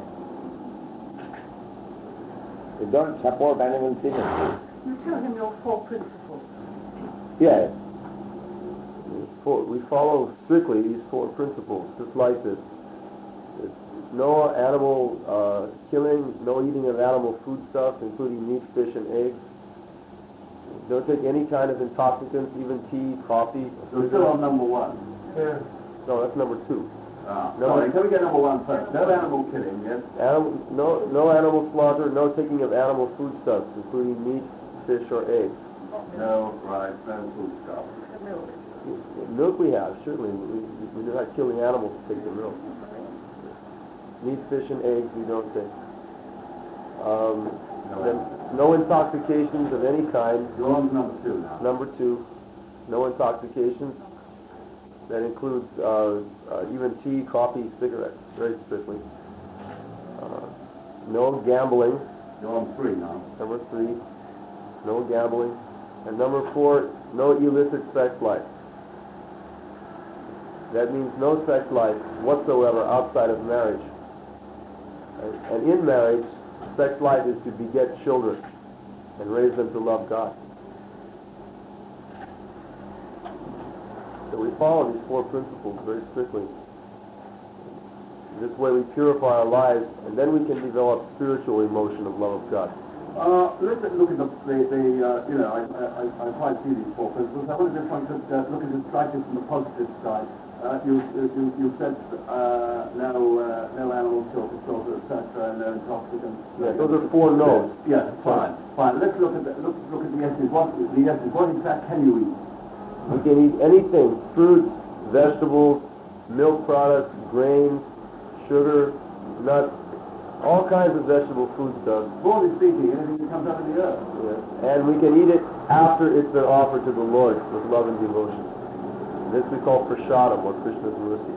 We don't support animal feelings. you tell him your four principles. Yes. For- We follow strictly these four principles, just like this. It's no animal uh, killing, no eating of animal foodstuffs, including meat, fish, and eggs. Don't take any kind of intoxicants, even tea, coffee. So we're still on number one. Yeah. No, that's number two. Ah, No. sorry, can we get number one first? No animal killing, yes? Animal, no, no animal slaughter, no taking of animal foodstuffs, including meat, fish, or eggs. No, right, no food stuff. Milk. Milk we have, certainly. We, we do not killing animals to take the milk. Meat, fish, and eggs we don't take. Um, No then animal. no intoxications of any kind. You're on to number two now. Number two, no intoxications. That includes uh, uh, even tea, coffee, cigarettes, very strictly. Uh, no gambling. You're on three now. Number three, no gambling. And number four, no illicit sex life. That means no sex life whatsoever outside of marriage. Right? And in marriage, sex life is to beget children and raise them to love God. So we follow these four principles very strictly. This way we purify our lives, and then we can develop spiritual emotion of love of God. Uh, let's look at the, the, the uh, you know, I, I, I quite see these four principles. I wonder if one could uh, look at it slightly from the positive side. Uh, you, you, you said uh, no, uh, no animal slaughter, slaughter, et cetera, no intoxicants. Yeah, those are four no's. Yes, fine, fine. Let's look at the, look, look at the yeses. What the yeses? What exact can you eat? We can eat anything, fruits, vegetables, milk products, grains, sugar, nuts, all kinds of vegetable foodstuffs. Broadly speaking, anything that comes out of the earth. Yes. And we can eat it after it's been offered to the Lord with love and devotion. This we call prashadam, or Krishna's mercy.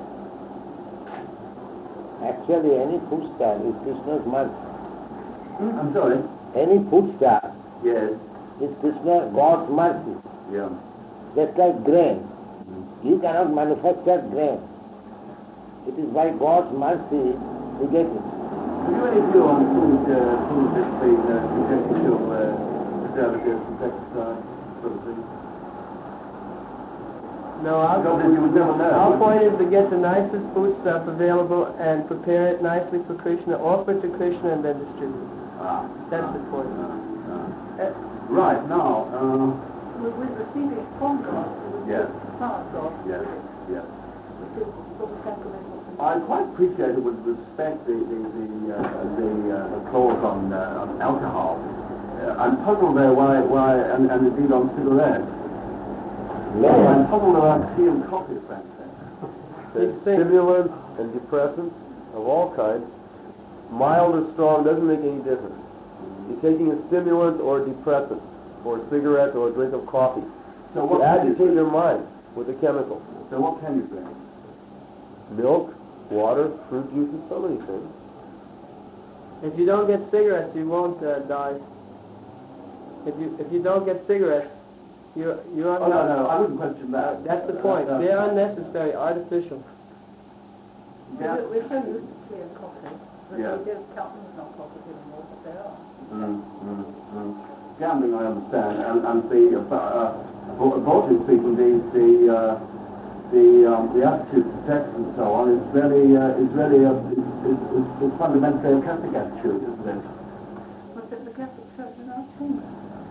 Actually, any food style is Krishna's mercy. Hmm? I'm sorry? Any food style Yes. is Krishna, God's mercy. Yeah. Just like grain. You cannot manufacture grain. It is by God's mercy we get it. Have you any view on food, uh, food that's been uh, subjected to uh, preservatives and pesticides, sort of thing? No, our, Because you would never know. our point is to get the nicest food stuff available and prepare it nicely for Krishna, offer it to Krishna, and then distribute it. Ah. That's the point. Ah, ah. Uh, Right, now, uh, We we receive it from God. We Yes. receive part of yes, it. yes. We feel sort of sacramental. I quite appreciated with respect the the the, uh, the, uh, the clause on, uh, on alcohol. Uh, I'm puzzled there why why and, and indeed on cigarettes. No. I'm puzzled about tea and coffee, frankly. There's These things- stimulants and depressants of all kinds. Mild or strong doesn't make any difference. You're taking a stimulant or a depressant, or a cigarette or a drink of coffee. So To what can you agitate drink? your mind with a chemical. So what can you drink? Milk, water, fruit juices, so many things. If you don't get cigarettes, you won't uh, die. If you if you don't get cigarettes, you you are Oh, no, not. no, I wouldn't question that. That's the Uh, point. uh, They're unnecessary, artificial. Yeah. We- We're so used to tea and coffee that Yeah. we do Calvin's not positive anymore, but they are. Mm, mm, mm. Gambling, I understand, and, and the, uh, uh, broadly speaking, the the uh, the um, the attitude to sex and so on is really uh, is really a, is, is, is, is fundamentally a Catholic attitude, isn't it? But the the Catholic Church is our chamber.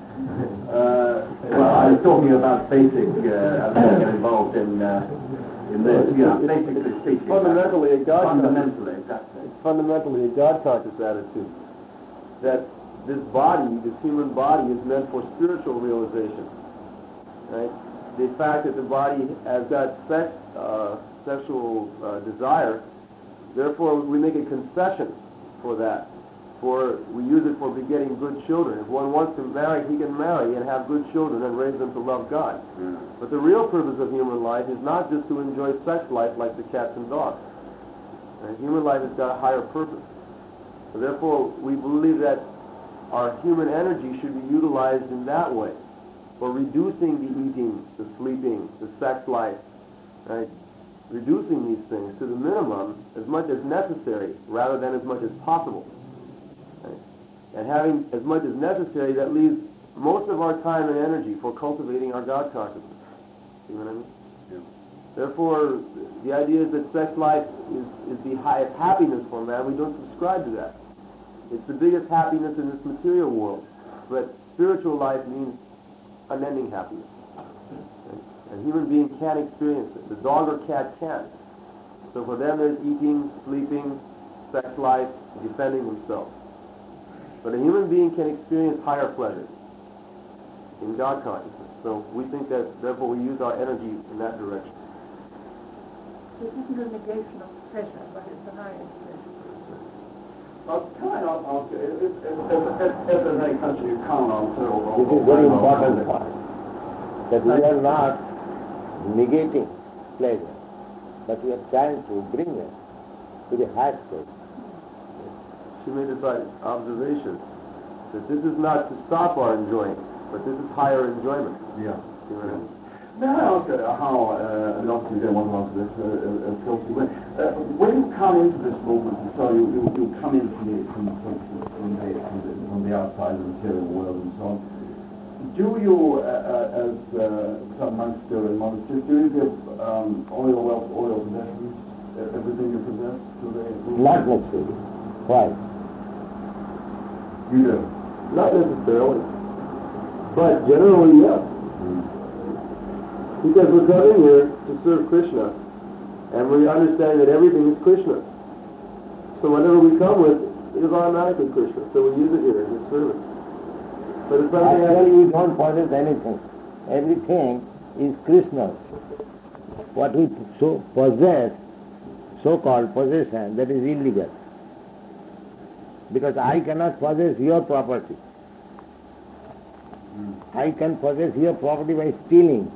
Uh, well, I was talking about basic uh, getting involved in uh, in this, yeah, basically speaking. Fundamentally a God Fundamentally, exactly. It's fundamentally a God-conscious attitude. That this body, this human body, is meant for spiritual realization. Right? The fact that the body has got sex, uh, sexual uh, desire, therefore we make a concession for that. For we use it for begetting good children. If one wants to marry, he can marry and have good children and raise them to love God. Yeah. But the real purpose of human life is not just to enjoy sex life like the cats and dogs. And human life has got a higher purpose. So therefore, we believe that our human energy should be utilized in that way, for reducing the eating, the sleeping, the sex life, right? Reducing these things to the minimum as much as necessary rather than as much as possible. Right? And having as much as necessary, that leaves most of our time and energy for cultivating our God consciousness. See what I mean? Yeah. Therefore, the idea is that sex life is, is the highest happiness for man. We don't subscribe to that. It's the biggest happiness in this material world. But spiritual life means unending happiness. A human being can't experience it. The dog or cat can't. So for them, there's eating, sleeping, sex life, defending themselves. But a human being can experience higher pleasures in God consciousness. So we think that, therefore, we use our energy in that direction. It isn't a negation of pleasure, but it's a higher pleasure. Uh, can I ask, ask you, if, if, if, if, if there's any country you count on to, or, This is very important point, that we are not negating pleasure, but we are trying to bring it to the highest state. She made this like observation that this is not to stop our enjoying, but this is higher enjoyment. Yeah. You know what I mean? May I ask uh, how, uh, and obviously you don't want to answer this, uh, uh, Kelsey, when, uh, when you come into this movement, so you, you, you come in from the, from, from, from, the, from, the, from the outside of the material world and so on, do you, uh, uh, as uh, some monks do in monasteries, do you give um, oil, wealth, oil possessions, uh, everything you possess to the movement? Not necessarily. Why? You do? Not necessarily. But generally, yes. Because we're coming here to serve Krishna, and we understand that everything is Krishna. So whatever we come with is automatically Krishna. So we use it here in His service. But it's something Actually, we don't possess anything. Everything is Krishna's. What we so possess, so-called possession, that is illegal. Because I cannot possess your property. I can possess your property by stealing,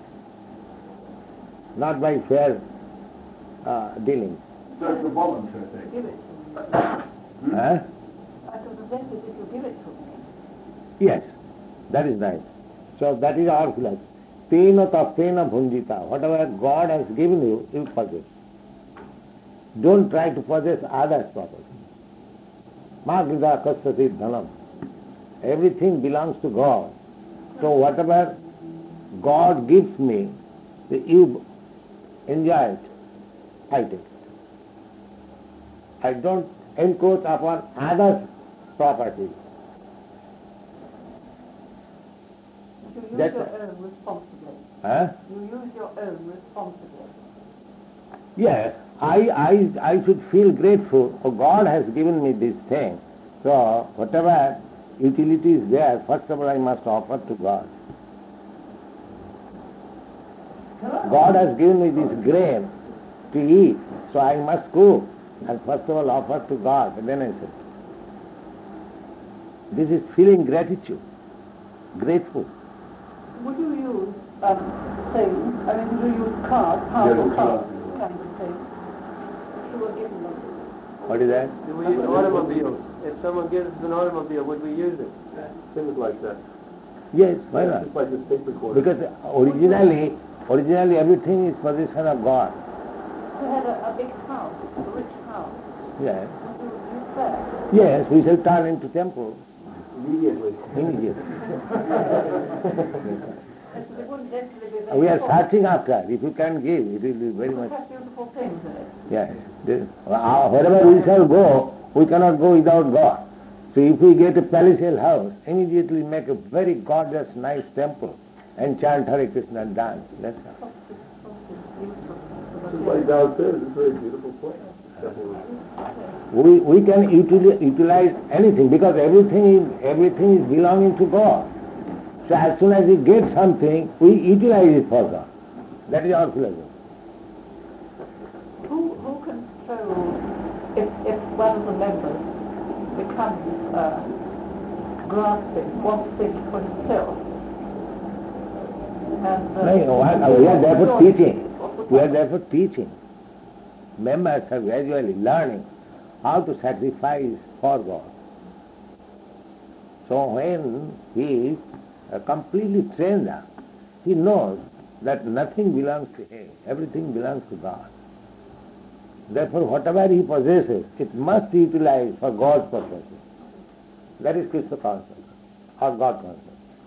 not by fair uh, dealing. So it's a voluntary thing. Give it to me. Huh? I can possess it if you give it to me. Yes, that is right. So that is our philosophy. Tena tapena bhunjita. Whatever God has given you, you possess. Don't try to possess others' property. Ma grida kasyati dhanam. Everything belongs to God. So whatever God gives me, you enjoy it, I take it. I don't encroach upon others' property. You use That's your a- own responsibly. Huh? You use your own responsibly. Yes, I, I, I should feel grateful. Oh, God has given me this thing. So whatever utility is there, first of all I must offer to God. God has given me this grain to eat, so I must cook and first of all offer to God, and then I say, this is feeling gratitude, grateful. Would you use um, things, I mean, would you use cards, powerful Yes, cards, cards. kind of thing, if you were given them? What is that? Do we use automobiles? If someone gives us an automobile, would we use it? things like that. Yes, why not? Just like this tape recorder. Because originally, originally everything is possession of God. You had a, a big house, a rich house. Yes. Would you use that? Yes, we shall turn into temple Immediately. immediately. It wouldn't necessarily be very We are full. searching after. If you can give, it will be very It would much. have beautiful things in it. Yes. This- uh, wherever we shall go, we cannot go without God. So if we get a palatial house, immediately make a very gorgeous, nice temple and chant Hare Krishna and dance. That's all. Just like downstairs, it's a very beautiful place. We, we can util, utilize anything because everything is, everything is belonging to God. So as soon as we get something, we utilize it for God. That is our philosophy. Who, who controls, if, if one of the members becomes uh, grasping, wants things for himself, and... Uh, No, why- we are there for enjoys teaching. it, what would We are happen? there for teaching. Members are gradually learning how to sacrifice for God. So when he is uh, completely trained up, he knows that nothing belongs to him, everything belongs to God. Therefore, whatever he possesses, it must be utilized for God's purposes. That is Krishna consciousness, or God consciousness.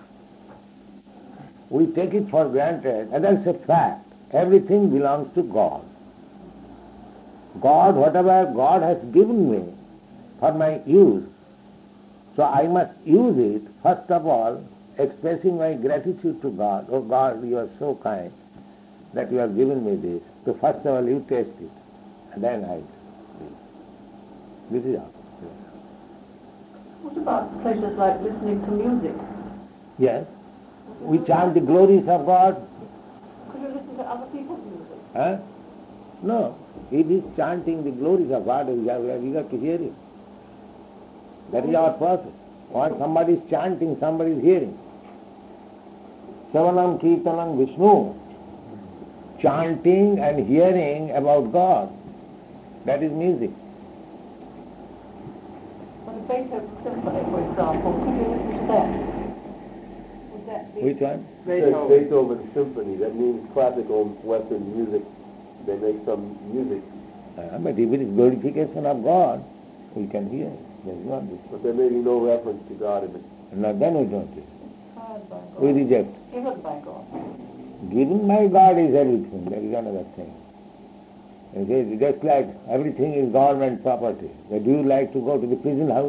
We take it for granted, and that's a fact. Everything belongs to God. God, whatever God has given me for my use, so I must use it, first of all, expressing my gratitude to God. Oh God, you are so kind that you have given me this. So first of all, you taste it, and then I eat. This is all. What about pleasures like listening to music? Yes. We chant the glories of God. Could you listen to other people's music? Huh? No. It is chanting the glories of God. We have, we have to hear it. That is our process. Once somebody is chanting, somebody is hearing. Savanam Kirtanam Vishnu. Chanting and hearing about God. That is music. Well, the Beethoven Symphony, for example, could you listen to that? Would that be... Which one? Beethoven. Beethoven Symphony. That means classical Western music. They make some music. Uh, but if it is glorification of God, we can hear it. There is not this. But there may be no reference to God in it. No, then we don't hear. Inspired by God. We reject. Given by God. Given by God is everything. That is another thing. It is just like everything is government property. Would you like to go to the prison house?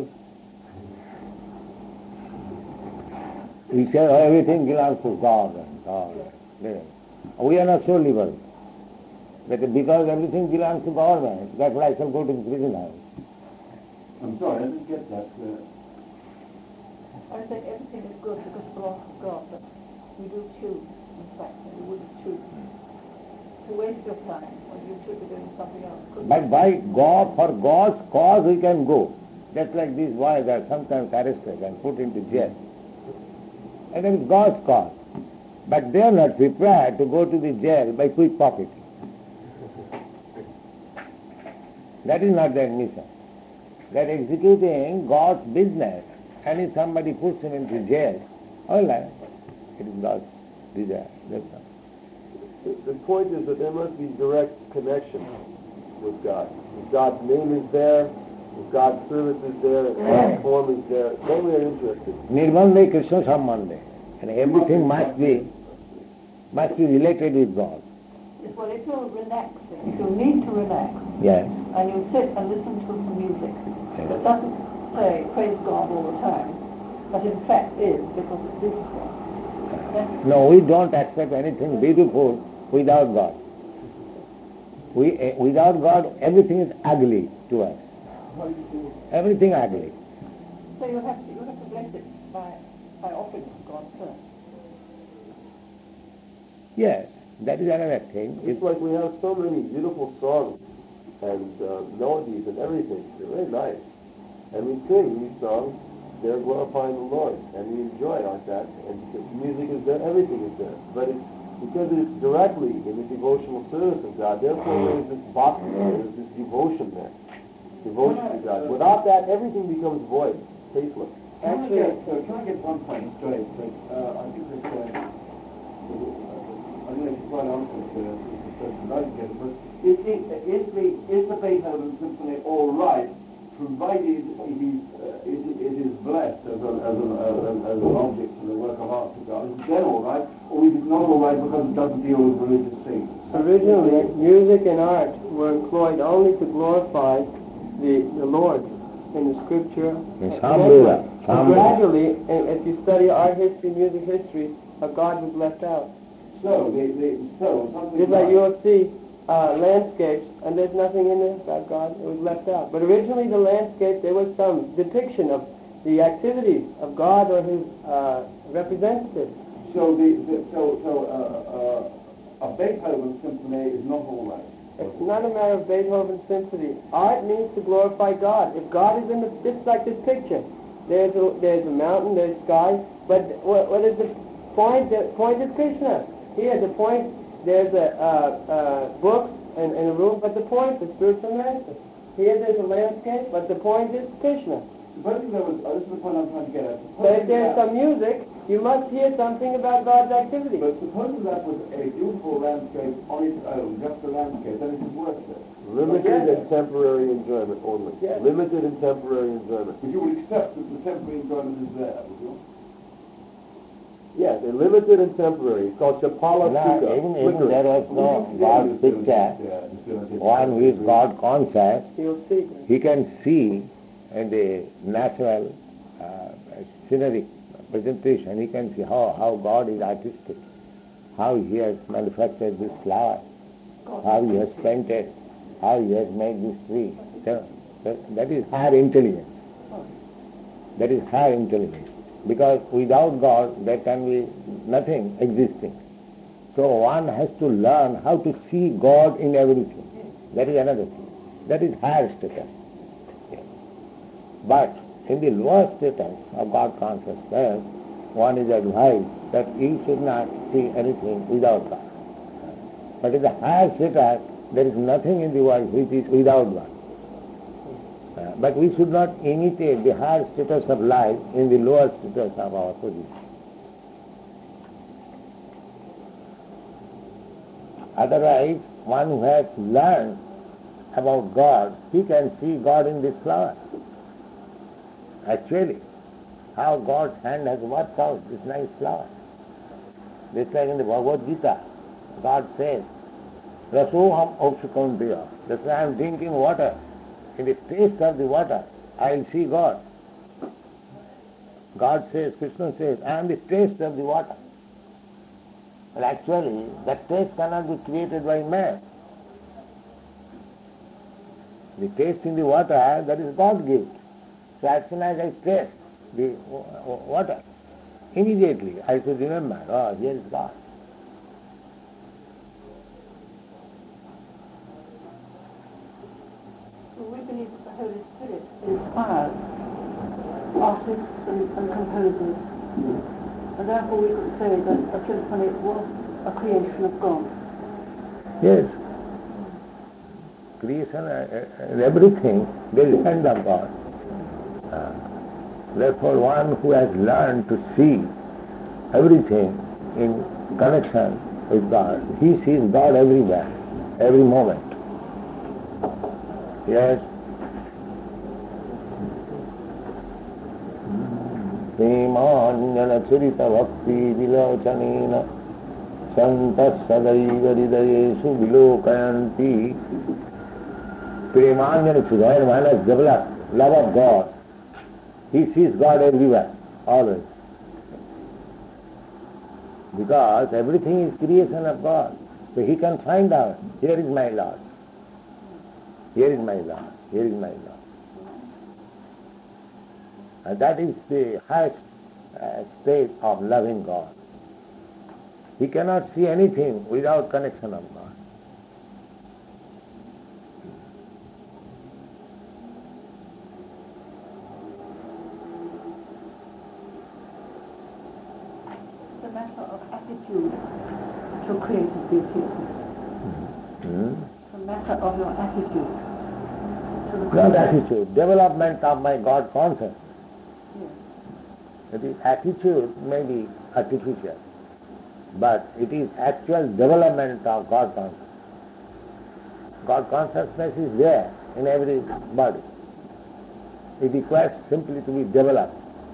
We say oh, everything belongs to God and God. Yeah. We are not so liberal. But because everything belongs to government, that's why I shall go to the prison house. I'm sorry, I didn't get that. Uh, I think everything is good because it belongs to God, but we do choose, in fact, and we wouldn't choose to waste your time when you should be doing something else. Couldn't But by God, for God's cause we can go. Just like these boys are sometimes arrested and put into jail. And that is God's cause. But they are not prepared to go to the jail by quick pocketing. That is not their mission. They are executing God's business, and if somebody puts him into jail, all right, it is God's desire. That's all. The, the point is that there must be direct connection with God. If God's name is there, if God's service is there, if God's form is there, then we are interested. Nirbandhe Krishna Sambandhe. And everything must be must be related with God. Yes, well, if you're relaxing, if you need to relax, Yes. and you sit and listen to some music Yes. that doesn't say praise God all the time, but in fact is because it's beautiful. Then No, we don't accept anything beautiful without God. We, eh, without God, everything is ugly to us. Everything ugly. so you have to you have to bless it by by offering it to God first. Yes, that is another thing. It's like we have so many beautiful songs and uh, melodies and everything. They're very nice. And we sing these songs, they're glorifying the Lord. And we enjoy like that. And the music is there, everything is there. But it's because it's directly in the devotional service of God, therefore there's this bhakti, there's this devotion there. Devotion to God. Without that, everything becomes void, tasteless. Can I get, uh, can I get one point straight? That, uh, I think that, uh, I don't know if you quite answered uh, the question I get, but is, it, is, the, is the Beethoven Symphony all right, provided it is, uh, it, it is blessed as, a, as, an, uh, as an object for the work of art to God? Is it then all right, or is it not all right because it doesn't deal with religious things? Originally, music and art were employed only to glorify the, the Lord in the scripture. In And Samveda. and gradually, and if you study art history, music history, uh, God was left out. So, the, the, so something Just like you'll see uh, landscapes, and there's nothing in there about God. It was left out. But originally, the landscape, there was some depiction of the activities of God or His uh, representative. So, the, the, so, so uh, uh, a Beethoven symphony is not all right. It's not a matter of Beethoven symphony. Art means to glorify God. If God is in the, just like this picture, there's a, there's a mountain, there's sky, but what, what is the point? The point is Krishna. Here, the point, there's a uh, uh, book in, in a room, but the point is spiritual master. Here, there's a landscape, but the point is Krishna. Supposing there was, oh, this is the point I'm trying to get at. So if Supposing there's that- some music, you must hear something about God's activity. But supposing that was a beautiful landscape on its own, just a landscape, then it is worthless. Limited Yes. and temporary enjoyment only. Yes. Limited and temporary enjoyment. But you would accept that the temporary enjoyment is there, would you? Yes, a limited and temporary. It's called Chapala No, Sukha. even, even there was no God picture. One who is God conscious, He'll see. he can see in the natural uh, scenery presentation, he can see how, how God is artistic, how he has manufactured this flower, how he has painted, how he has made this tree. So, that, that is higher intelligence. That is higher intelligence. Because without God there can be nothing existing. So one has to learn how to see God in everything. That is another thing. That is higher status. Yes. But in the lower status of God consciousness, one is advised that he should not see anything without God. But in the higher status, there is nothing in the world which is without God. Uh, but we should not imitate the higher status of life in the lower status of our position. Otherwise, one who has learned about God, he can see God in this flower. Actually, how God's hand has worked out this nice flower. Just like in the Bhagavad Gita, God says, Rasoham Aukshakaunteya. That's why I am drinking water. In the taste of the water, I will see God. God says, Krishna says, I am the taste of the water. But actually, that taste cannot be created by man. The taste in the water, that is God gift. So as soon as I taste the water, immediately I should remember, oh, here is God. So we believe that the Holy Spirit inspires artists and, and composers, and therefore we could say that a symphony was a creation of God. Yes. Creation and everything, there is hand of God. Uh, therefore one who has learned to see everything in connection with God, he sees God everywhere, every moment. Yes. Sriman Churita Bhakti Vilochanena Santas Sadaiva Hridayesu Vilokayanti. Premanjana Churita, when one has developed love of God, he sees God everywhere, always. Because everything is creation of God. So he can find out, here is my Lord. Here is my Lord, here is my Lord. And that is the highest uh, state of loving God. He cannot see anything without connection of God. It's a matter of attitude to creative beauty. Hmm? It's a matter of your attitude. Not attitude, development of my God consciousness. Yes. It is attitude may be artificial, but it is actual development of God consciousness. God consciousness is there in every body. It requires simply to be developed.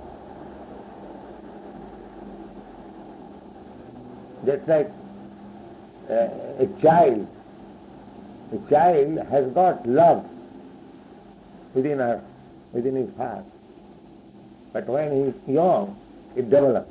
Just like uh, a child, a child has got love within her, within his heart. But when he is young, it develops.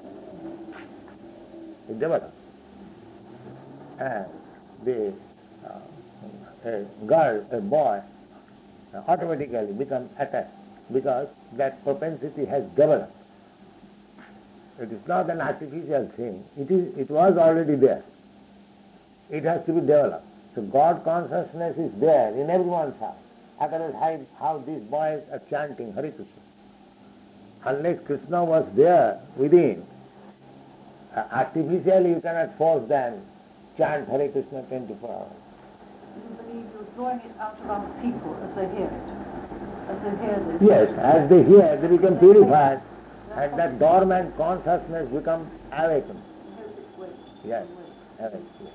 It develops. And the uh, a girl, a boy, uh, automatically becomes attached because that propensity has developed. It is not an artificial thing. It is. It was already there. It has to be developed. So God consciousness is there in everyone's heart. Otherwise, how, how these boys are chanting Hare Krishna. Unless Krishna was there within, uh, artificially you cannot force them chant Hare Krishna twenty-four hours. You believe you're drawing it out of other people as they hear it, as they hear this. Yes, as they hear, they become purified, and that dormant consciousness becomes awakened. Yes, awakened. Yes.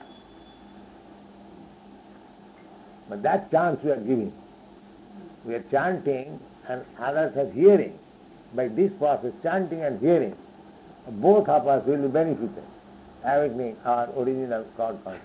But that chance we are giving. We are chanting and others are hearing. By this process, chanting and hearing, both of us will be benefited, awakening our original God consciousness.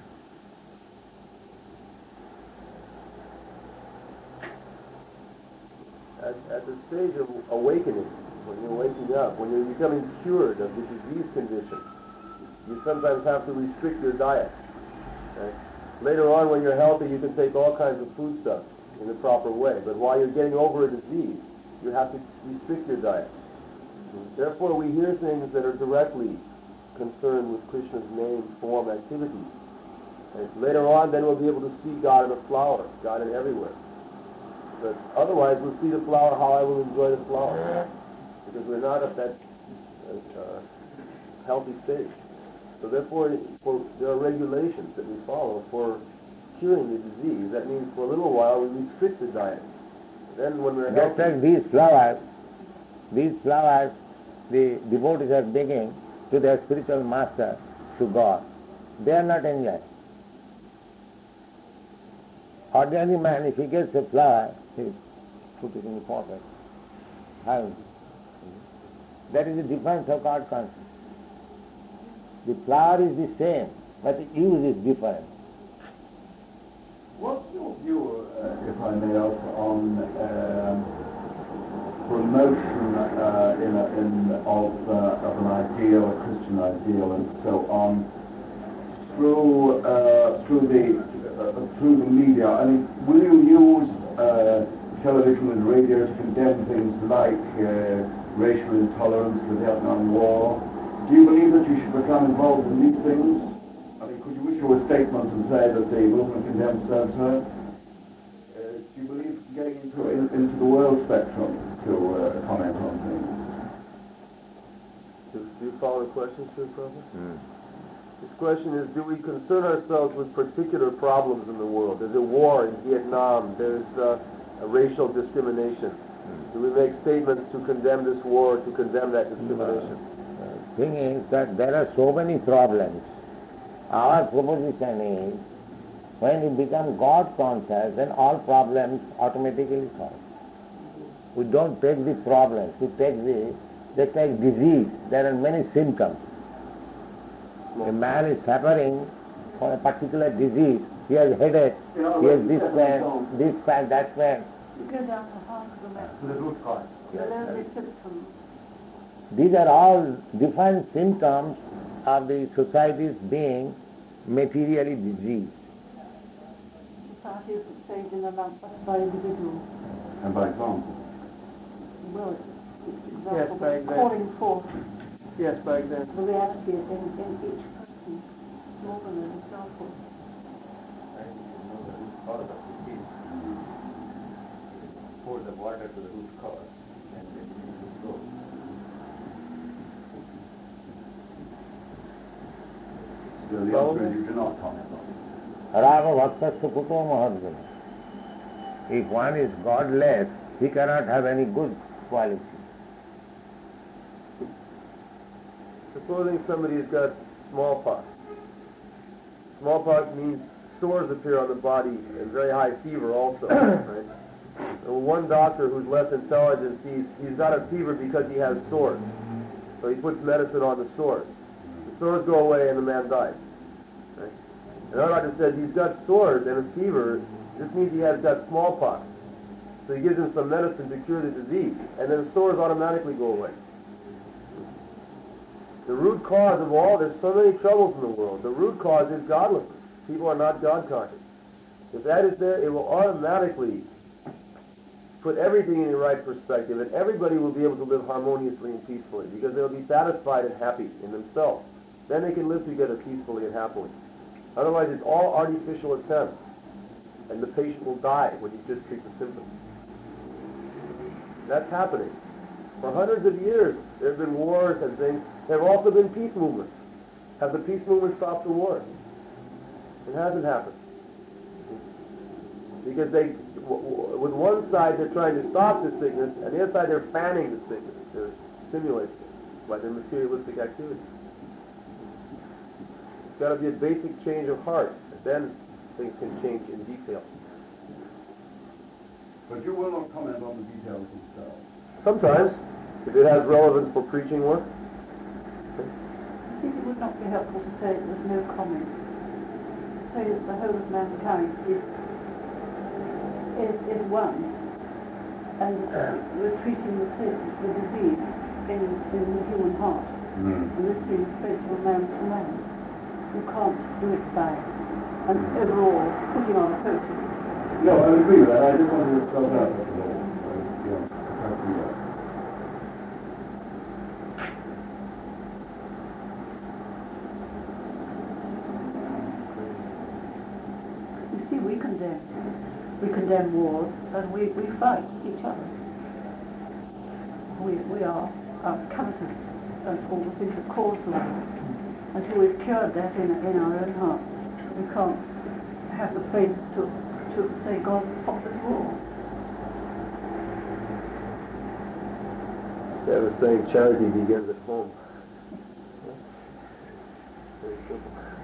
At, at the stage of awakening, when you're waking up, when you're becoming cured of the disease condition, you sometimes have to restrict your diet. Right? Later on, when you're healthy, you can take all kinds of foodstuffs in the proper way. But while you're getting over a disease, you have to restrict your diet. Therefore, we hear things that are directly concerned with Krishna's name, form, activities. And later on, then we'll be able to see God in a flower, God in everywhere. But otherwise, we'll see the flower how I will enjoy the flower, because we're not at that uh, healthy stage. So therefore, for, there are regulations that we follow for curing the disease. That means for a little while we restrict the diet. Then when we're Just healthy, like these flowers, these flowers, the devotees are begging to their spiritual master, to God. They are not enjoying. Ordinary man, if he gets a flower, he put it in the pocket. How? That is the difference of God consciousness. The flower is the same, but the use is different. What's your view, uh, if I may ask, on um, promotion uh, in, a, in of, uh, of an ideal, a Christian ideal, and so on, through uh, through the uh, through the media? I mean, will you use uh, television and radio to condemn things like uh, racial intolerance, the Vietnam War? Do you believe that you should become involved in these things? I mean, could you issue a statement and say that the movement condemns so-and-so? Uh, do you believe getting into, in, into the world spectrum to uh, comment on things? do, do you follow the question, Sri Prabhupada? Mm. This question is, do we concern ourselves with particular problems in the world? There's a war in Vietnam. There's uh, a racial discrimination. Mm. Do we make statements to condemn this war, to condemn that discrimination? The thing is that there are so many problems. Our proposition is, when you become God conscious, then all problems automatically solve. We don't take the problems, we take the, just like disease, there are many symptoms. A man is suffering from a particular disease, he has headache, he has this pain, this pain, that pain. You go down to heart of the matter. To the root cause. The lonely symptoms. These are all different symptoms of the society's being materially diseased. Society is saved in a lump by individuals. And by example? Well, it's Yes, example, by example. calling forth Yes, by example. the reality in, in each person, more than an example. Pour the water to the root cause, and then it will grow. So the answer is you do not comment on it. Rava Bhaktasya Kuto Mahadguna. If one is godless, he cannot have any good quality. Supposing somebody has got smallpox. Smallpox means sores appear on the body and very high fever also, right? And one doctor who's less intelligent sees he's got a fever because he has sores. So he puts medicine on the sores. The sores go away and the man dies. Right? Another doctor says he's got sores and a fever. This means he has got smallpox. So he gives him some medicine to cure the disease, and then the sores automatically go away. The root cause of all, there's so many troubles in the world. The root cause is godlessness. People are not God conscious. If that is there, it will automatically put everything in the right perspective, and everybody will be able to live harmoniously and peacefully, because they'll be satisfied and happy in themselves. Then they can live together peacefully and happily. Otherwise, it's all artificial attempts, and the patient will die when you just treat the symptoms. That's happening. For hundreds of years, there have been wars and things. There have also been peace movements. Have the peace movements stopped the war? It hasn't happened. Because they, with one side they're trying to stop the sickness, and the other side they're fanning the sickness. They're stimulating it by their materialistic activities. It's got to be a basic change of heart, and then things can change in detail. But you will not comment on the details themselves. Sometimes, if it has relevance for preaching work. think it would not be helpful to say that there's no comment. Say that the whole of mankind is is, is one, and uh, we're treating the, the disease in, in the human heart, Mm. and this being spread from man to man. You can't do it by, and overall, putting on a coat. No, I agree with that. I just wanted to stop out. That's all. Uh, yeah, I agree with that. You see, we condemn. We condemn wars, and we, we fight each other. We, we are uh, covetous and all the things that cause war. Until we've cured that in, in our own hearts, we can't have the faith to, to say, God, stop this war. Instead of saying charity begins at home. Very simple.